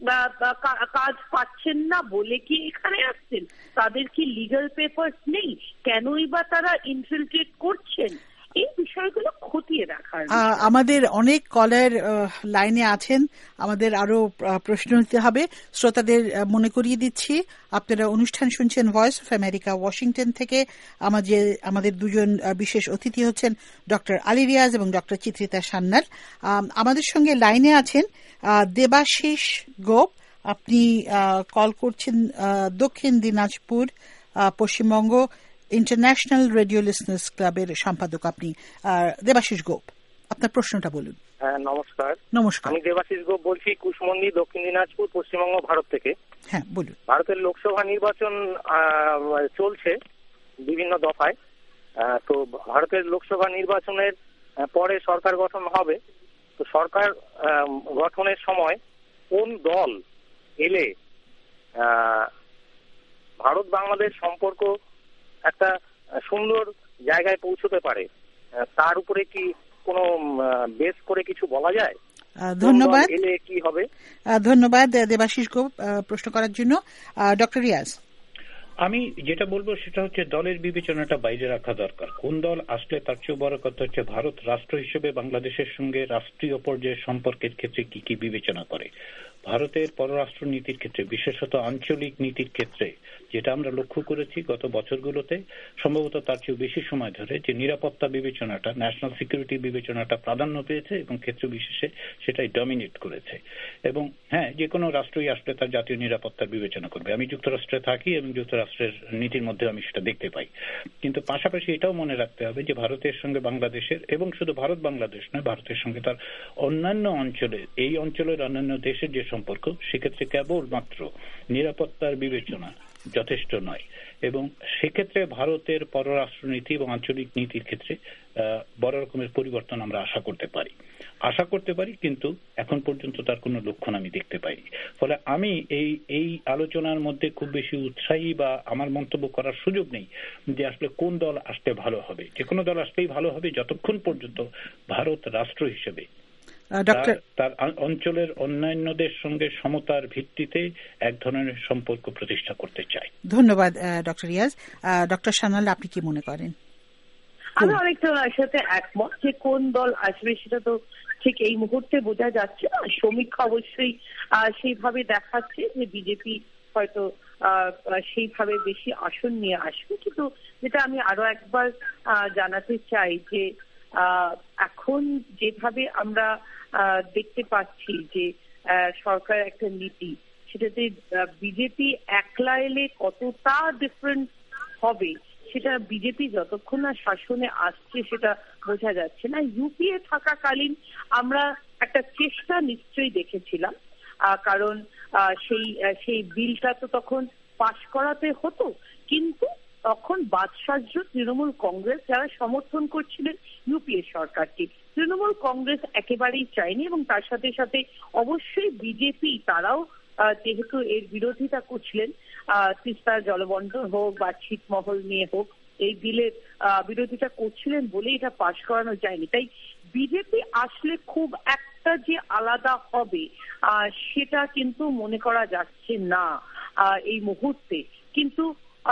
কাজ পাচ্ছেন না বলে কি এখানে আসছেন, তাদের কি লিগ্যাল পেপারস নেই, কেনই বা তারা ইনফিলট্রেট করছেন, এই বিষয়গুলো খতিয়ে রাখার। আমাদের অনেক কলার লাইনে আছেন, আমাদের আরো প্রশ্ন নিতে হবে। শ্রোতাদের মনে করিয়ে দিচ্ছি, আপনারা অনুষ্ঠান শুনছেন ভয়েস অফ আমেরিকা ওয়াশিংটন থেকে। আমাদের আমাদের দুজন বিশেষ অতিথি হচ্ছেন ডক্টর আলী রিয়াজ এবং ডক্টর চিত্রিতা সান্যাল। আমাদের সঙ্গে লাইনে আছেন দেবাশিস গোপ, আপনি কল করছেন Dakshin Dinajpur, Paschimbanga international radio listeners ক্লাবের সম্পাদক আপনি। দেবাশিস গোপ, আপনার প্রশ্নটা বলুন। হ্যাঁ, নমস্কার। নমস্কার, আমি দেবাশিস গোপ বলছি, কুশমন্ডি, দক্ষিণ দিনাজপুর, পশ্চিমবঙ্গ, ভারত থেকে। হ্যাঁ বলুন। ভারতের লোকসভা নির্বাচন চলছে বিভিন্ন দফায়, তো ভারতের লোকসভা নির্বাচনের পরে সরকার গঠন হবে, তো সরকার গঠনের সময় কোন দল এলে ভারত বাংলাদেশ সম্পর্ক একটা সুন্দর জায়গায় পৌঁছতে পারে, তার উপরে কি কোনো বেস করে কিছু বলা যায়? ধন্যবাদ। এলে কি হবে? ধন্যবাদ দেবাশিস গোপ প্রশ্ন করার জন্য। ডক্টর রিয়াজ, আমি যেটা বলবো সেটা হচ্ছে দলের বিবেচনাটা বাইরে রাখা দরকার। কোন দল আসলে তার চেয়ে বড় কথা হচ্ছে ভারত রাষ্ট্র হিসেবে বাংলাদেশের সঙ্গে রাষ্ট্রীয় পর্যায়ে সম্পর্কের ক্ষেত্রে কি কি বিবেচনা করে। ভারতের পররাষ্ট্র নীতির ক্ষেত্রে, বিশেষত আঞ্চলিক নীতির ক্ষেত্রে, যেটা আমরা লক্ষ্য করেছি গত বছরগুলোতে, সম্ভবত তার চেয়ে বেশি সময় ধরে, যে নিরাপত্তা বিবেচনাটা, ন্যাশনাল সিকিউরিটি বিবেচনাটা প্রাধান্য পেয়েছে এবং ক্ষেত্র বিশেষে সেটাই ডমিনেট করেছে। এবং হ্যাঁ, যে কোনো রাষ্ট্রই আসলে তার জাতীয় নিরাপত্তার বিবেচনা করবে। আমি যুক্তরাষ্ট্রে থাকি এবং যুক্তরাষ্ট্রের নীতির মধ্যে আমি সেটা দেখতে পাই। কিন্তু পাশাপাশি এটাও মনে রাখতে হবে যে ভারতের সঙ্গে বাংলাদেশের, এবং শুধু ভারত বাংলাদেশ নয়, ভারতের সঙ্গে তার অন্যান্য অঞ্চলে, এই অঞ্চলের অন্যান্য দেশের যে সম্পর্ক, সেক্ষেত্রে কেবলমাত্র নিরাপত্তার বিবেচনা যথেষ্ট নয়। এবং সেক্ষেত্রে ভারতের পররাষ্ট্রনীতি এবং আঞ্চলিক নীতির ক্ষেত্রে বড় রকমের পরিবর্তন আমরা আশা করতে পারি আশা করতে পারি কিন্তু এখন পর্যন্ত তার কোনো লক্ষণ আমি দেখতে পাইনি। ফলে আমি এই এই আলোচনার মধ্যে খুব বেশি উৎসাহী বা আমার মন্তব্য করার সুযোগ নেই যে আসলে কোন দল আসলে ভালো হবে। যে কোনো দল আসলেই ভালো হবে যতক্ষণ পর্যন্ত ভারত রাষ্ট্র হিসেবে তার অঞ্চলের অন্যান্যদের সঙ্গে সমতার ভিত্তিতে এক ধরনের সম্পর্ক প্রতিষ্ঠা করতে চায়। ধন্যবাদ ডক্টর রিয়াজ। ডক্টর সান্যাল, আপনি কি মনে করেন? আমি অনেকটা ওনার সাথে একমত যে কোন দল আসবে সেটা তো ঠিক এই মুহূর্তে বোঝা যাচ্ছে না। সমীক্ষা অবশ্যই সেইভাবে দেখাচ্ছে যে বিজেপি হয়তো সেইভাবে বেশি আসন নিয়ে আসবে, কিন্তু যেটা আমি আরো একবার জানাতে চাই যে এখন যেভাবে আমরা দেখতে পাচ্ছি যে সরকার একটা নীতি, সেটাতে বিজেপি একলা এলে কতটা ডিফারেন্ট হবে সেটা বিজেপি যতক্ষণ না শাসনে আসছে সেটা বোঝা যাচ্ছে না। ইউপিএ থাকাকালীন আমরা একটা চেষ্টা নিশ্চয়ই দেখেছিলাম, কারণ সেই সেই বিলটা তো তখন পাশ করাতে হতো, কিন্তু তখন বাদশাহ্য তৃণমূল কংগ্রেস যারা সমর্থন করছিলেন ইউপিএ সরকারকে, তৃণমূল কংগ্রেস একেবারেই চায়নি, এবং তার সাথে সাথে অবশ্যই বিজেপি তারাও যেহেতু এর বিরোধিতা করছিলেন, তিস্তার জলবন্টন হোক বা ছিটমহল নিয়ে হোক, এই বিলের বিরোধিতা করছিলেন বলে এটা পাশ করানো যায়নি। তাই বিজেপি আসলে খুব একটা যে আলাদা হবে সেটা কিন্তু মনে করা যাচ্ছে না এই মুহূর্তে। কিন্তু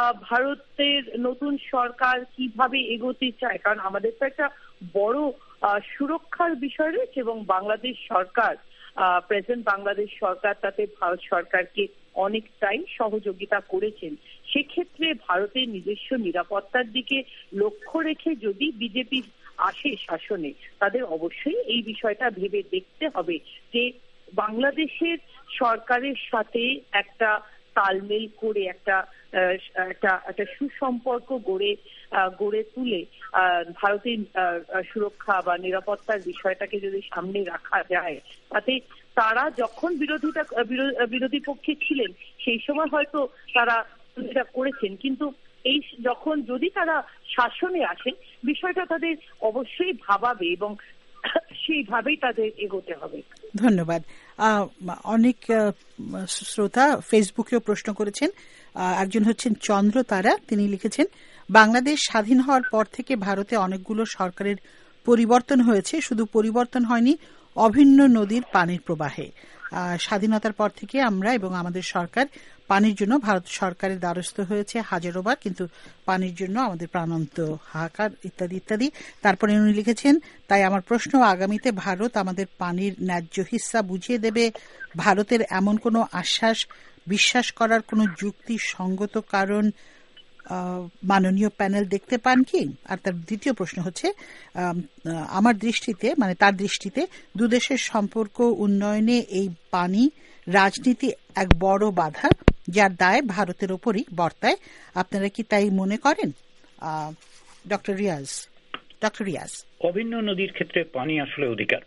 ভারতের নতুন সরকার কিভাবে এগোতে চায়, কারণ আমাদের তো একটা বড় সুরক্ষার বিষয় রয়েছে, এবং বাংলাদেশ সরকার, প্রেজেন্ট বাংলাদেশ সরকার তাতে ভারত সরকারকে অনেকটাই সহযোগিতা করেছেন। সেক্ষেত্রে ভারতের নিজস্ব নিরাপত্তার দিকে লক্ষ্য রেখে যদি বিজেপি আসে শাসনে, তাদের অবশ্যই এই বিষয়টা ভেবে দেখতে হবে যে বাংলাদেশের সরকারের সাথে একটা তালমেল করে একটা একটা একটা সুসম্পর্ক গড়ে গড়ে তুলে ভারতের সুরক্ষা বা নিরাপত্তার বিষয়টাকে যদি সামনে রাখা যায়, তাতে তারা যখন বিরোধিতা বিরোধী পক্ষে ছিলেন সেই সময় হয়তো তারা বিরোধিতা করেছেন, কিন্তু এই যখন যদি তারা শাসনে আসেন বিষয়টা তাদের অবশ্যই ভাবাবে এবং সেইভাবেই তাদের এগোতে হবে। ধন্যবাদ। অনেক শ্রোতা ফেসবুকেও প্রশ্ন করেছেন। একজন হচ্ছেন চন্দ্র তারা, তিনি লিখেছেন, বাংলাদেশ স্বাধীন হওয়ার পর থেকে ভারতে অনেকগুলো সরকারের পরিবর্তন হয়েছে, শুধু পরিবর্তন হয়নি অভিন্ন নদীর পানির প্রবাহে। স্বাধীনতার পর থেকে আমরা এবং আমাদের সরকার পানির জন্য ভারত সরকারের দ্বারস্থ হয়েছে হাজারোবার, কিন্তু পানির জন্য আমাদের প্রাণান্ত হাহাকার ইত্যাদি ইত্যাদি। তারপরে উনি লিখেছেন, তাই আমার প্রশ্ন, আগামীতে ভারত আমাদের পানির ন্যায্য হিস্সা বুঝিয়ে দেবে, ভারতের এমন কোনো আশ্বাস বিশ্বাস করার কোনো যুক্তি সঙ্গত কারণ মাননীয় প্যানেল দেখতে পান কি? আর তার দ্বিতীয় প্রশ্ন হচ্ছে, আমার দৃষ্টিতে মানে তার দৃষ্টিতে দুদেশের সম্পর্ক উন্নয়নে এই পানি রাজনীতি এক বড় বাধা, যার দায় ভারতের ওপরই বর্তায়। আপনারা কি তাই মনে করেন? ডক্টর রিয়াজ ডক্টর রিয়াজ অভিন্ন নদীর ক্ষেত্রে পানি আসলে অধিকার,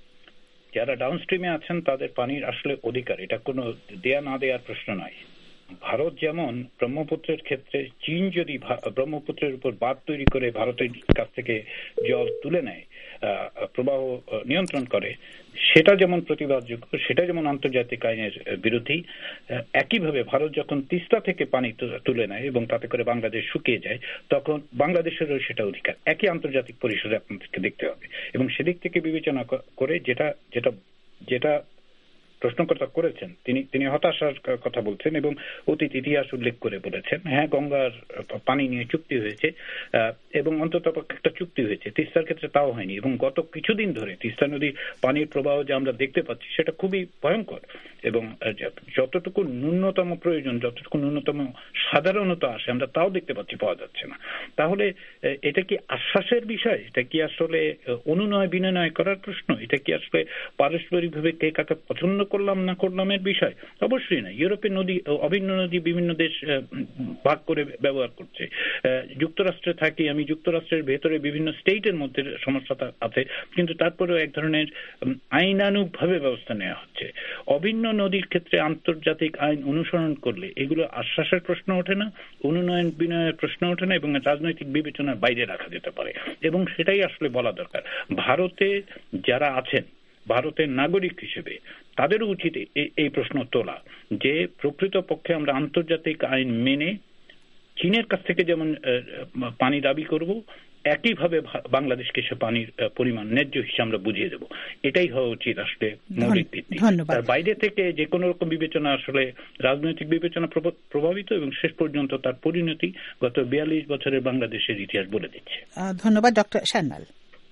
যারা ডাউনস্ট্রিমে আছেন তাদের পানির আসলে অধিকার, এটা কোনো দেয়া না দেওয়ার প্রশ্ন নয়। ভারত যেমন ব্রহ্মপুত্রের ক্ষেত্রে চীন যদি ব্রহ্মপুত্রের উপর বাঁধ তৈরি করে ভারতের কাছ থেকে জল তুলে নেয়, প্রবাহ নিয়ন্ত্রণ করে, সেটা যেমন প্রতিবাদযোগ্য, সেটা যেমন আন্তর্জাতিক আইনের বিরোধী, একইভাবে ভারত যখন তিস্তা থেকে পানি তুলে নেয় এবং তাতে করে বাংলাদেশ শুকিয়ে যায়, তখন বাংলাদেশেরও সেটা অধিকার। একই আন্তর্জাতিক পরিষদে আপনাদেরকে দেখতে হবে, এবং সেদিক থেকে বিবেচনা করে যেটা যেটা যেটা প্রশ্নকর্তা করেছেন, তিনি তিনি হতাশার কথা বলছেন এবং অতীত ইতিহাস উল্লেখ করে বলেছেন, হ্যাঁ গঙ্গার পানি নিয়ে চুক্তি হয়েছে এবং অন্তত একটা চুক্তি হয়েছে, তিস্তার ক্ষেত্রে তাও হয়নি। এবং গত কিছুদিন ধরে তিস্তা নদীর পানির প্রবাহ যে আমরা দেখতে পাচ্ছি সেটা খুবই ভয়ঙ্কর, এবং যতটুকু ন্যূনতম প্রয়োজন, যতটুকু ন্যূনতম সাধারণত আসে আমরা তাও দেখতে পাচ্ছি, পাওয়া যাচ্ছে না। তাহলে এটা কি আশ্বাসের বিষয়? এটা কি আসলে অনুনয় বিনয় করার প্রশ্ন? এটা কি আসলে পারস্পরিকভাবে কে কাকে পছন্দ করলাম না করলামের বিষয়? অবশ্যই না। ইউরোপের নদী, অভিন্ন নদী বিভিন্ন দেশ ভাগ করে ব্যবহার করছে। যুক্তরাষ্ট্রে থাকি আমি, যুক্তরাষ্ট্রের ভেতরে বিভিন্ন স্টেটের মধ্যে সমস্যা আছে, কিন্তু তারপরেও এক ধরনের আইনানুগ ভাবে ব্যবস্থা নেওয়া হচ্ছে। অভিন্ন নদীর ক্ষেত্রে আন্তর্জাতিক আইন অনুসরণ করলে এগুলো আশ্বাসের প্রশ্ন ওঠে না, অনুনয়ন বিনয়ের প্রশ্ন ওঠে না, এবং রাজনৈতিক বিবেচনার বাইরে রাখা যেতে পারে, এবং সেটাই আসলে বলা দরকার। ভারতে যারা আছেন ভারতের নাগরিক হিসেবে তাদেরও উচিত এই প্রশ্ন তোলা যে প্রকৃত পক্ষে আমরা আন্তর্জাতিক আইন মেনে চীনের কাছ থেকে যেমন পানি দাবি করব, একইভাবে বাংলাদেশকে সে পানির পরিমাণ ন্যায্য হিসেবে আমরা বুঝিয়ে দেব। এটাই হওয়া উচিত আসলে মৌলিক ভিত্তি। তার বাইরে থেকে যে কোনো রকম বিবেচনা আসলে রাজনৈতিক বিবেচনা প্রভাবিত, এবং শেষ পর্যন্ত তার পরিণতি গত বিয়াল্লিশ বছরের বাংলাদেশের ইতিহাস বলে দিচ্ছে। ধন্যবাদ। ডক্টর শারনাল।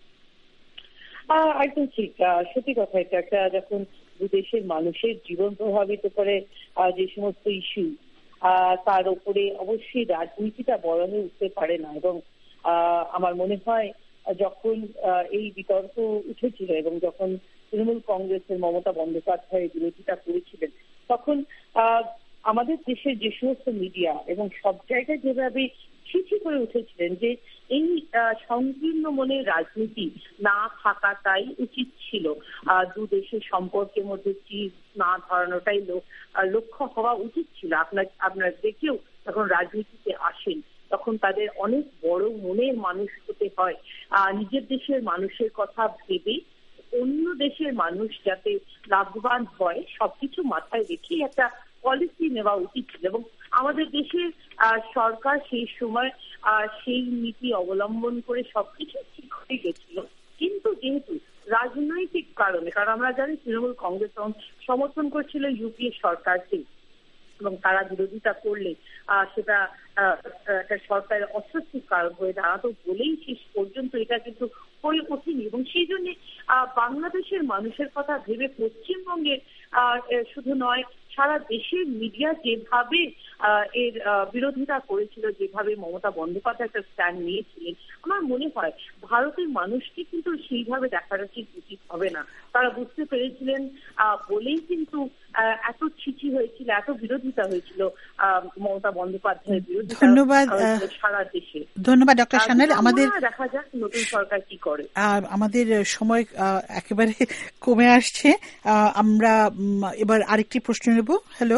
একদম ঠিক, সত্যি কথা। এটা একটা যখন দুদেশের মানুষের জীবন প্রভাবিত করে যে সমস্ত ইস্যু, তার উপরে অবশ্যই রাজনীতিটা বড় হয়ে উঠতে পারে না। এবং আমার মনে হয় যখন এই বিতর্ক উঠেছিল এবং যখন তৃণমূল কংগ্রেসের মমতা বন্দ্যোপাধ্যায় বিরোধিতা করেছিলেন, তখন আমাদের দেশের যে সমস্ত মিডিয়া এবং সব জায়গায় যেভাবে ছিছি করে উঠেছিলেন যে এই সংকীর্ণ মনের রাজনীতি না থাকাটাই উচিত ছিল, দু দেশের সম্পর্কের মধ্যে চিজ না ধরানোটাই লক্ষ্য হওয়া উচিত ছিল। আপনার আপনার দেখেও যখন রাজনীতিতে আসেন তখন তাদের অনেক বড় মনের মানুষ হতে হয়, নিজের দেশের মানুষের কথা ভেবে অন্য দেশের মানুষ যাতে লাভবান হয় সবকিছু মাথায় রেখেই একটা পলিসি নেওয়া উচিত ছিল। এবং আমাদের দেশের সরকার সেই সময় সেই নীতি অবলম্বন করে সবকিছু ঠিক হয়ে গেছিল। কিন্তু যেহেতু রাজনৈতিক কারণে, কারণ আমরা জানি তৃণমূল কংগ্রেস সমর্থন করছিল ইউপিএ সরকারকে এবং তারা বিরোধিতা করলে সেটা একটা সরকারের অস্বস্তির কারণ হয়ে দাঁড়াতো বলেই শেষ পর্যন্ত এটা কিন্তু হয়ে ওঠেনি। এবং সেই জন্য বাংলাদেশের মানুষের কথা ভেবে পশ্চিমবঙ্গের শুধু নয় সারা দেশের মিডিয়া যেভাবে এর বিরোধিতা করেছিল, যেভাবে মমতা বন্দ্যোপাধ্যায় একটা স্ট্যান্ড নিয়েছিলেন, আমার মনে হয় ভারতের মানুষকে কিন্তু সেইভাবে দেখাটা ঠিক উচিত হবে না। তারা বুঝতে পেরেছিলেন বলেই কিন্তু এত ছিচি হয়েছিল, এত বিরোধিতা হয়েছিল মমতা বন্দ্যোপাধ্যায়ের বিরোধিতা ধন্যবাদ সারা দেশে। ধন্যবাদ ডক্টর সান্যাল। আমাদের দেখা যাক নতুন সরকার কি করে। আর আমাদের সময় একেবারে কমে আসছে, আমরা এবার আরেকটি প্রশ্ন নেব। হ্যালো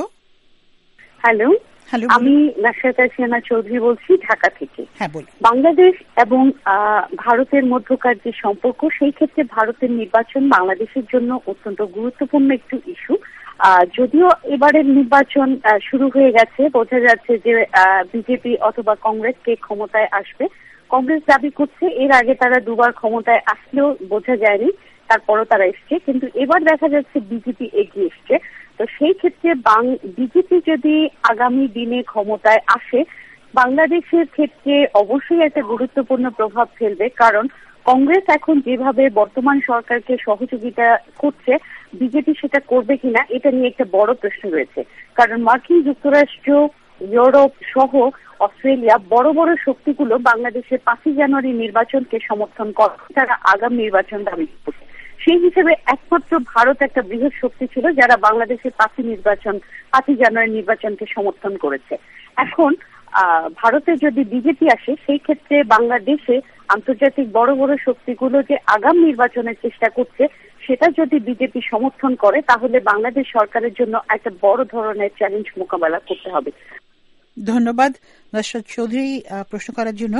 হ্যালো আমি নাশরাত সিয়ানা চৌধুরী বলছি ঢাকা থেকে। হ্যাঁ বলুন। বাংলাদেশ এবং ভারতের মধ্যকার যে সম্পর্ক, সেই ক্ষেত্রে ভারতের নির্বাচন বাংলাদেশের জন্য অত্যন্ত গুরুত্বপূর্ণ একটি ইস্যু। যদিও এবারের নির্বাচন শুরু হয়ে গেছে, বোঝা যাচ্ছে যে বিজেপি অথবা কংগ্রেস কে ক্ষমতায় আসবে। কংগ্রেস দাবি করছে এর আগে তারা দুবার ক্ষমতায় আসলেও বোঝা যায়নি, তারপরও তারা এসছে, কিন্তু এবার দেখা যাচ্ছে বিজেপি এগিয়ে এসছে। তো সেই ক্ষেত্রে বিজেপি যদি আগামী দিনে ক্ষমতায় আসে বাংলাদেশের ক্ষেত্রে অবশ্যই একটা গুরুত্বপূর্ণ প্রভাব ফেলবে, কারণ কংগ্রেস এখন যেভাবে বর্তমান সরকারকে সহযোগিতা করছে বিজেপি সেটা করবে কিনা এটা নিয়ে একটা বড় প্রশ্ন রয়েছে। কারণ মার্কিন যুক্তরাষ্ট্র, ইউরোপ সহ অস্ট্রেলিয়া বড় বড় শক্তিগুলো বাংলাদেশের পাঁচই জানুয়ারি নির্বাচনকে সমর্থন করে, তারা আগাম নির্বাচন দাবি করছে। সেই হিসেবে একমাত্র ভারত একটা বৃহৎ শক্তি ছিল যারা বাংলাদেশের পাঁচই নির্বাচন পাঁচই জানুয়ারি নির্বাচনকে সমর্থন করেছে। এখন ভারতে যদি বিজেপি আসে সেই ক্ষেত্রে বাংলাদেশে আন্তর্জাতিক বড় বড় শক্তিগুলো যে আগাম নির্বাচনের চেষ্টা করছে সেটা যদি বিজেপি সমর্থন করে তাহলে বাংলাদেশ সরকারের জন্য একটা বড় ধরনের চ্যালেঞ্জ মোকাবেলা করতে হবে। ধন্যবাদ নাশরাত চৌধুরী প্রশ্ন করার জন্য।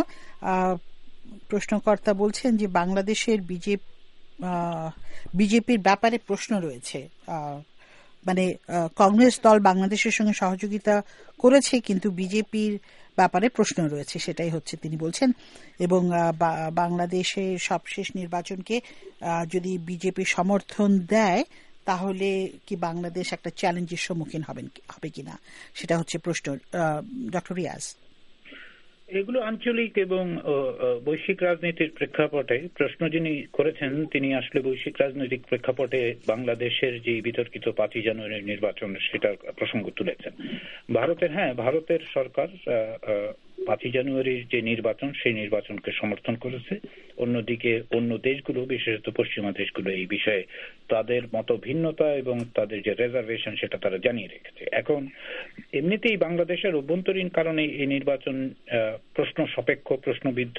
প্রশ্নকর্তা বলছেন যে বাংলাদেশের বিজেপি বিজেপির ব্যাপারে প্রশ্ন রয়েছে, মানে কংগ্রেস দল বাংলাদেশের সঙ্গে সহযোগিতা করেছে কিন্তু বিজেপির ব্যাপারে প্রশ্ন রয়েছে, সেটাই হচ্ছে তিনি বলছেন। এবং বাংলাদেশের সবশেষ নির্বাচনকে যদি বিজেপি সমর্থন দেয় তাহলে কি বাংলাদেশ একটা চ্যালেঞ্জের সম্মুখীন হবেন হবে কিনা সেটা হচ্ছে প্রশ্ন। ডক্টর রিয়াজ, এগুলো আঞ্চলিক এবং বৈশ্বিক রাজনীতির প্রেক্ষাপটে প্রশ্ন যিনি করেছেন তিনি আসলে বৈশ্বিক রাজনৈতিক প্রেক্ষাপটে বাংলাদেশের যে বিতর্কিত পাঁচই জানুয়ারির নির্বাচন সেটার প্রসঙ্গ তুলেছেন। ভারতের হ্যাঁ ভারতের সরকার পাঁচই জানুয়ারির যে নির্বাচন সেই নির্বাচনকে সমর্থন করেছে। অন্যদিকে অন্য দেশগুলো বিশেষত পশ্চিমা দেশগুলো এই বিষয়ে তাদের মত ভিন্নতা এবং তাদের যে রিজার্ভেশন সেটা তারা জানিয়ে রেখেছে। এখন এমনিতেই বাংলাদেশের অভ্যন্তরীণ কারণে এই নির্বাচন প্রশ্ন সাপেক্ষ, প্রশ্নবিদ্ধ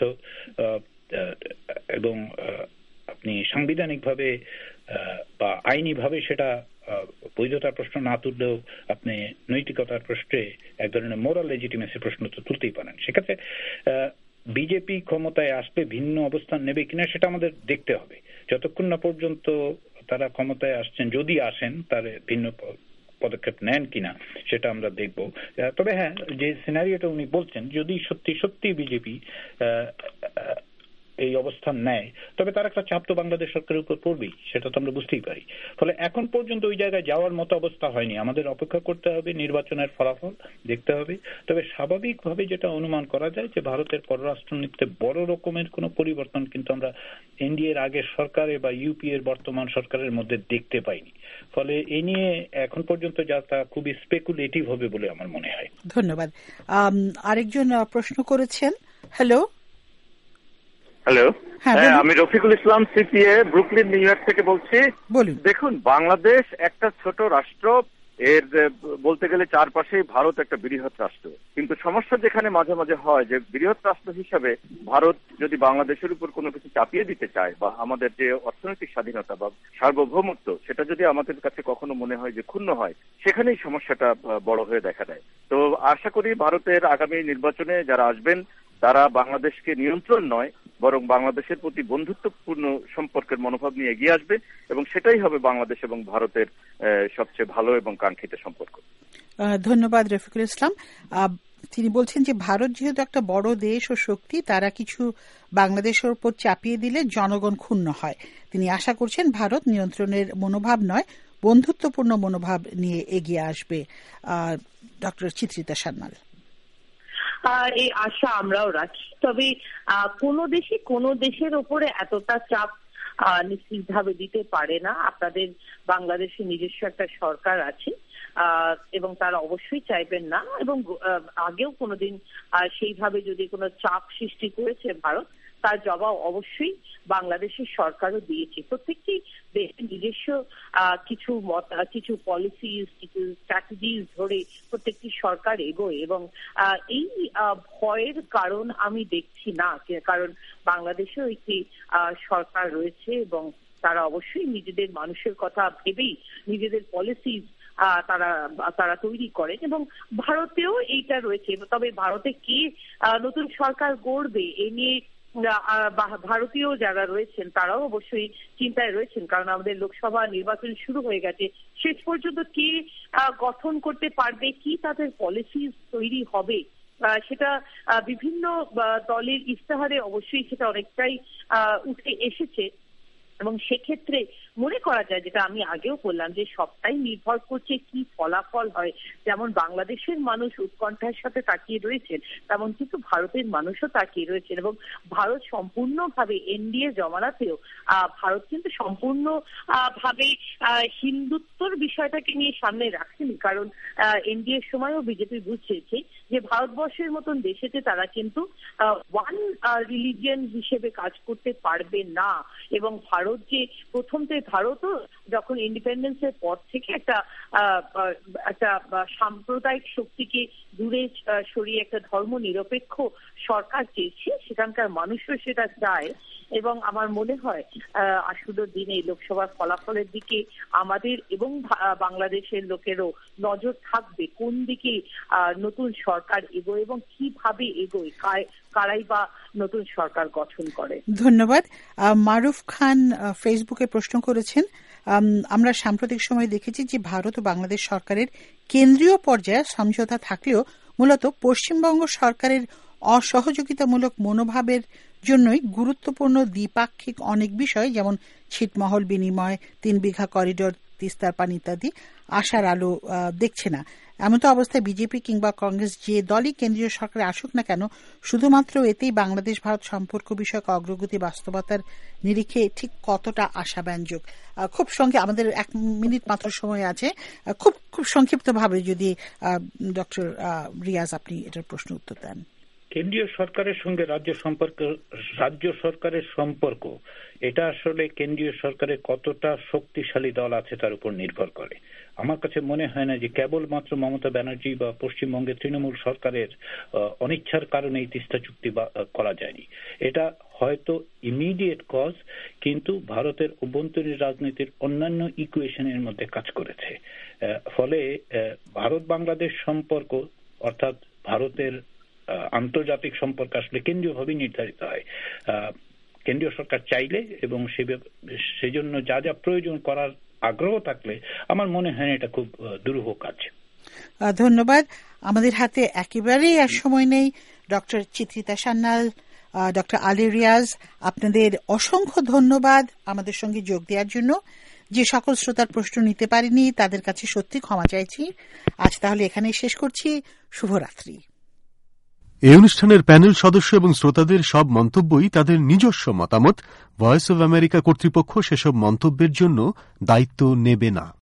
এবং আপনি সাংবিধানিকভাবে বা আইনিভাবে সেটা বৈধতার প্রশ্ন না তুললেও আপনি নৈতিকতার প্রশ্নে এক ধরনের মোরাল লেজিটিমেসি প্রশ্ন তো তুলতেই পারেন। সেক্ষেত্রে বিজেপি ক্ষমতায় আসবে ভিন্ন অবস্থান নেবে কিনা সেটা আমাদের দেখতে হবে। যতক্ষণ না পর্যন্ত তারা ক্ষমতায় আসছেন, যদি আসেন তার ভিন্ন পদক্ষেপ নেন কিনা সেটা আমরা দেখব। তবে হ্যাঁ, যে সিনারিওটা উনি বলছেন যদি সত্যি সত্যি বিজেপি এই অবস্থান নেয় তবে তার একটা চাপ তো বাংলাদেশ সরকারের উপর পড়বেই, সেটা তো আমরা বুঝতেই পারি। ফলে এখন পর্যন্ত ওই জায়গায় যাওয়ার মতো অবস্থা হয়নি। আমাদের অপেক্ষা করতে হবে, নির্বাচনের ফলাফল দেখতে হবে। তবে স্বাভাবিকভাবে যেটা অনুমান করা যায় যে ভারতের পররাষ্ট্রনীতিতে বড় রকমের কোনো পরিবর্তন কিন্তু আমরা এনডিএর আগের সরকারে বা ইউপি এর বর্তমান সরকারের মধ্যে দেখতে পাইনি। ফলে এ নিয়ে এখন পর্যন্ত যা তা খুবই স্পেকুলেটিভ হবে বলে আমার মনে হয়। ধন্যবাদ। আরেকজন প্রশ্ন করেছেন। হ্যালো হ্যালো, হ্যাঁ আমি Rafiqul Islam CPA Brooklyn New York থেকে বলছি। বলুন। দেখুন, বাংলাদেশ একটা ছোট রাষ্ট্র, এর বলতে গেলে চারপাশে ভারত একটা বৃহৎ রাষ্ট্র, কিন্তু সমস্যা যেখানে মাঝে মাঝে হয় যে বৃহৎ রাষ্ট্র হিসাবে ভারত যদি বাংলাদেশের উপর কোনো কিছু চাপিয়ে দিতে চায় বা আমাদের যে অর্থনৈতিক স্বাধীনতা বা সার্বভৌমত্ব সেটা যদি আমাদের কাছে কখনো মনে হয় যে ক্ষুণ্ণ হয়, সেখানেই সমস্যাটা বড় হয়ে দেখা দেয়। তো আশা করি ভারতের আগামী নির্বাচনে যারা আসবেন তারা বাংলাদেশকে নিয়ন্ত্রণ নয় বরং বাংলাদেশের প্রতি বন্ধুত্বপূর্ণ সম্পর্কের মনোভাব নিয়ে এগিয়ে আসবে এবং সেটাই হবে বাংলাদেশ এবং ভারতের সবচেয়ে ভালো এবং কাঙ্ক্ষিত সম্পর্ক। ধন্যবাদ রফিকুল ইসলাম। তিনি বলছেন যে ভারত যেহেতু একটা বড় দেশ ও শক্তি, তারা কিছু বাংলাদেশের উপর চাপিয়ে দিলে জনগণ ক্ষুণ্ণ হয়। তিনি আশা করছেন ভারত নিয়ন্ত্রণের মনোভাব নয়, বন্ধুত্বপূর্ণ মনোভাব নিয়ে এগিয়ে আসবে। ডক্টর চিত্রিতা সান্যাল। এই আশা আমরাও রাখি, তবে কোন দেশে কোন দেশের ওপরে এতটা চাপ নিশ্চিতভাবে দিতে পারে না। আপনাদের বাংলাদেশে নিজস্ব একটা সরকার আছে এবং তারা অবশ্যই চাইবেন না, এবং আগেও কোনোদিন সেইভাবে যদি কোনো চাপ সৃষ্টি করেছে ভারত, তার জবাব অবশ্যই বাংলাদেশের সরকারও দিয়েছে। প্রত্যেকটি দেশের নিজস্ব কিছু মত, কিছু পলিসিস, কিছু স্ট্র্যাটেজিস ধরে প্রত্যেকটি সরকার এগোয়, এবং এই ভয়ের কারণ আমি দেখছি না, কারণ বাংলাদেশেও একটি সরকার রয়েছে এবং তারা অবশ্যই নিজেদের মানুষের কথা ভেবেই নিজেদের পলিসিস তারা তারা তৈরি করেন, এবং ভারতেও এইটা রয়েছে। তবে ভারতে কে নতুন সরকার গড়বে এ নিয়ে ভারতীয় যারা রয়েছেন তারাও অবশ্যই চিন্তায় রয়েছেন, কারণ আমাদের লোকসভা নির্বাচন শুরু হয়ে গেছে। শেষ পর্যন্ত কে গঠন করতে পারবে, কি তাদের পলিসি তৈরি হবে, সেটা বিভিন্ন দলের ইস্তাহারে অবশ্যই সেটা অনেকটাই উঠে এসেছে, এবং সেক্ষেত্রে মনে করা যায়, যেটা আমি আগেও বললাম, যে সবটাই নির্ভর করছে কি ফলাফল হয়। যেমন বাংলাদেশের মানুষ উৎকণ্ঠার সাথে তাকিয়ে রয়েছেন, তেমন কিন্তু ভারতের মানুষও তাকিয়ে রয়েছেন, এবং ভারত সম্পূর্ণভাবে এনডিএ জমানাতেও ভারত কিন্তু সম্পূর্ণ ভাবে হিন্দুত্বর বিষয়টাকে নিয়ে সামনে রাখেনি, কারণ এনডিএর সময়ও বিজেপি বুঝেছে যে ভারতবর্ষের মতন দেশেতে তারা কিন্তু ওয়ান রিলিজিয়ন হিসেবে কাজ করতে পারবে না। এবং ভারত যে প্রথম থেকে ভারতও যখন ইন্ডিপেন্ডেন্সের পর থেকে একটা একটা সাম্প্রদায়িক শক্তিকে দূরে সরিয়ে একটা ধর্ম নিরপেক্ষ সরকার চেয়েছে, সেখানকার মানুষও সেটা চায়, এবং আমার মনে হয় আসন্ন দিনে লোকসভার ফলাফলের দিকে আমাদের এবং বাংলাদেশের লোকেরও নজর থাকবে, কোন দিকে নতুন সরকার এগোয় এবং কিভাবে এগোয়, কারাই বা নতুন সরকার গঠন করে। ধন্যবাদ। মারুফ খান ফেসবুকে প্রশ্ন করেছেন, আমরা সাম্প্রতিক সময় দেখেছি যে ভারত ও বাংলাদেশ সরকারের কেন্দ্রীয় পর্যায়ে সমঝোতা থাকলেও মূলত পশ্চিমবঙ্গ সরকারের অসহযোগিতামূলক মনোভাবের জন্যই গুরুত্বপূর্ণ দ্বিপাক্ষিক অনেক বিষয়, যেমন ছিটমহল বিনিময়, তিন বিঘা করিডোর, তিস্তার পানি ইত্যাদি আশার আলো দেখছে না। এমতো অবস্থায় বিজেপি কিংবা কংগ্রেস যে দলই কেন্দ্রীয় সরকারে আসুক না কেন, শুধুমাত্র এতেই বাংলাদেশ ভারত সম্পর্ক বিষয়ক অগ্রগতি বাস্তবতার নিরিখে ঠিক কতটা আশাব্যঞ্জক? খুব সঙ্গে আমাদের এক মিনিট মাত্র সময় আছে, খুব খুব সংক্ষিপ্তভাবে যদি ডক্টর রিয়াজ আপনি এটার প্রশ্ন উত্তর দেন। কেন্দ্রীয় সরকারের সঙ্গে রাজ্য সম্পর্ক, রাজ্য সরকারের সম্পর্ক এটা আসলে কেন্দ্রীয় সরকারের কতটা শক্তিশালী দল আছে তার উপর নির্ভর করে। আমার কাছে মনে হয় না যে কেবলমাত্র মমতা ব্যানার্জি বা পশ্চিমবঙ্গের তৃণমূল সরকারের অনিচ্ছার কারণে এই তিস্তা চুক্তি করা যায়নি। এটা হয়তো ইমিডিয়েট কজ, কিন্তু ভারতের অভ্যন্তরীণ রাজনীতির অন্যান্য ইকুয়েশনের মধ্যে কাজ করেছে। ফলে ভারত বাংলাদেশ সম্পর্ক অর্থাৎ ভারতের আন্তর্জাতিক সম্পর্ক আসলে কেন্দ্রীয়ভাবেই নির্ধারিত হয়। কেন্দ্রীয় সরকার চাইলে এবং সেই জন্য যা যা প্রয়োজন করার আগ্রহ থাকলে আমার মনে হয় এটা খুব দুরূহ কাজ। ধন্যবাদ। আমাদের হাতে একেবারেই আর সময় নেই। ডক্টর চিত্রিতা সান্যাল, ডক্টর আলী রিয়াজ, আপনাদের অসংখ্য ধন্যবাদ আমাদের সঙ্গে যোগ দেওয়ার জন্য। যে সকল শ্রোতার প্রশ্ন নিতে পারিনি তাদের কাছে সত্যি ক্ষমা চাইছি। আজ তাহলে এখানেই শেষ করছি। শুভরাত্রি। এই অনুষ্ঠানের প্যানেল সদস্য এবং শ্রোতাদের সব মন্তব্যই তাদের নিজস্ব মতামত। ভয়েস অব আমেরিকা কর্তৃপক্ষ সেসব মন্তব্যের জন্য দায়িত্ব নেবে না।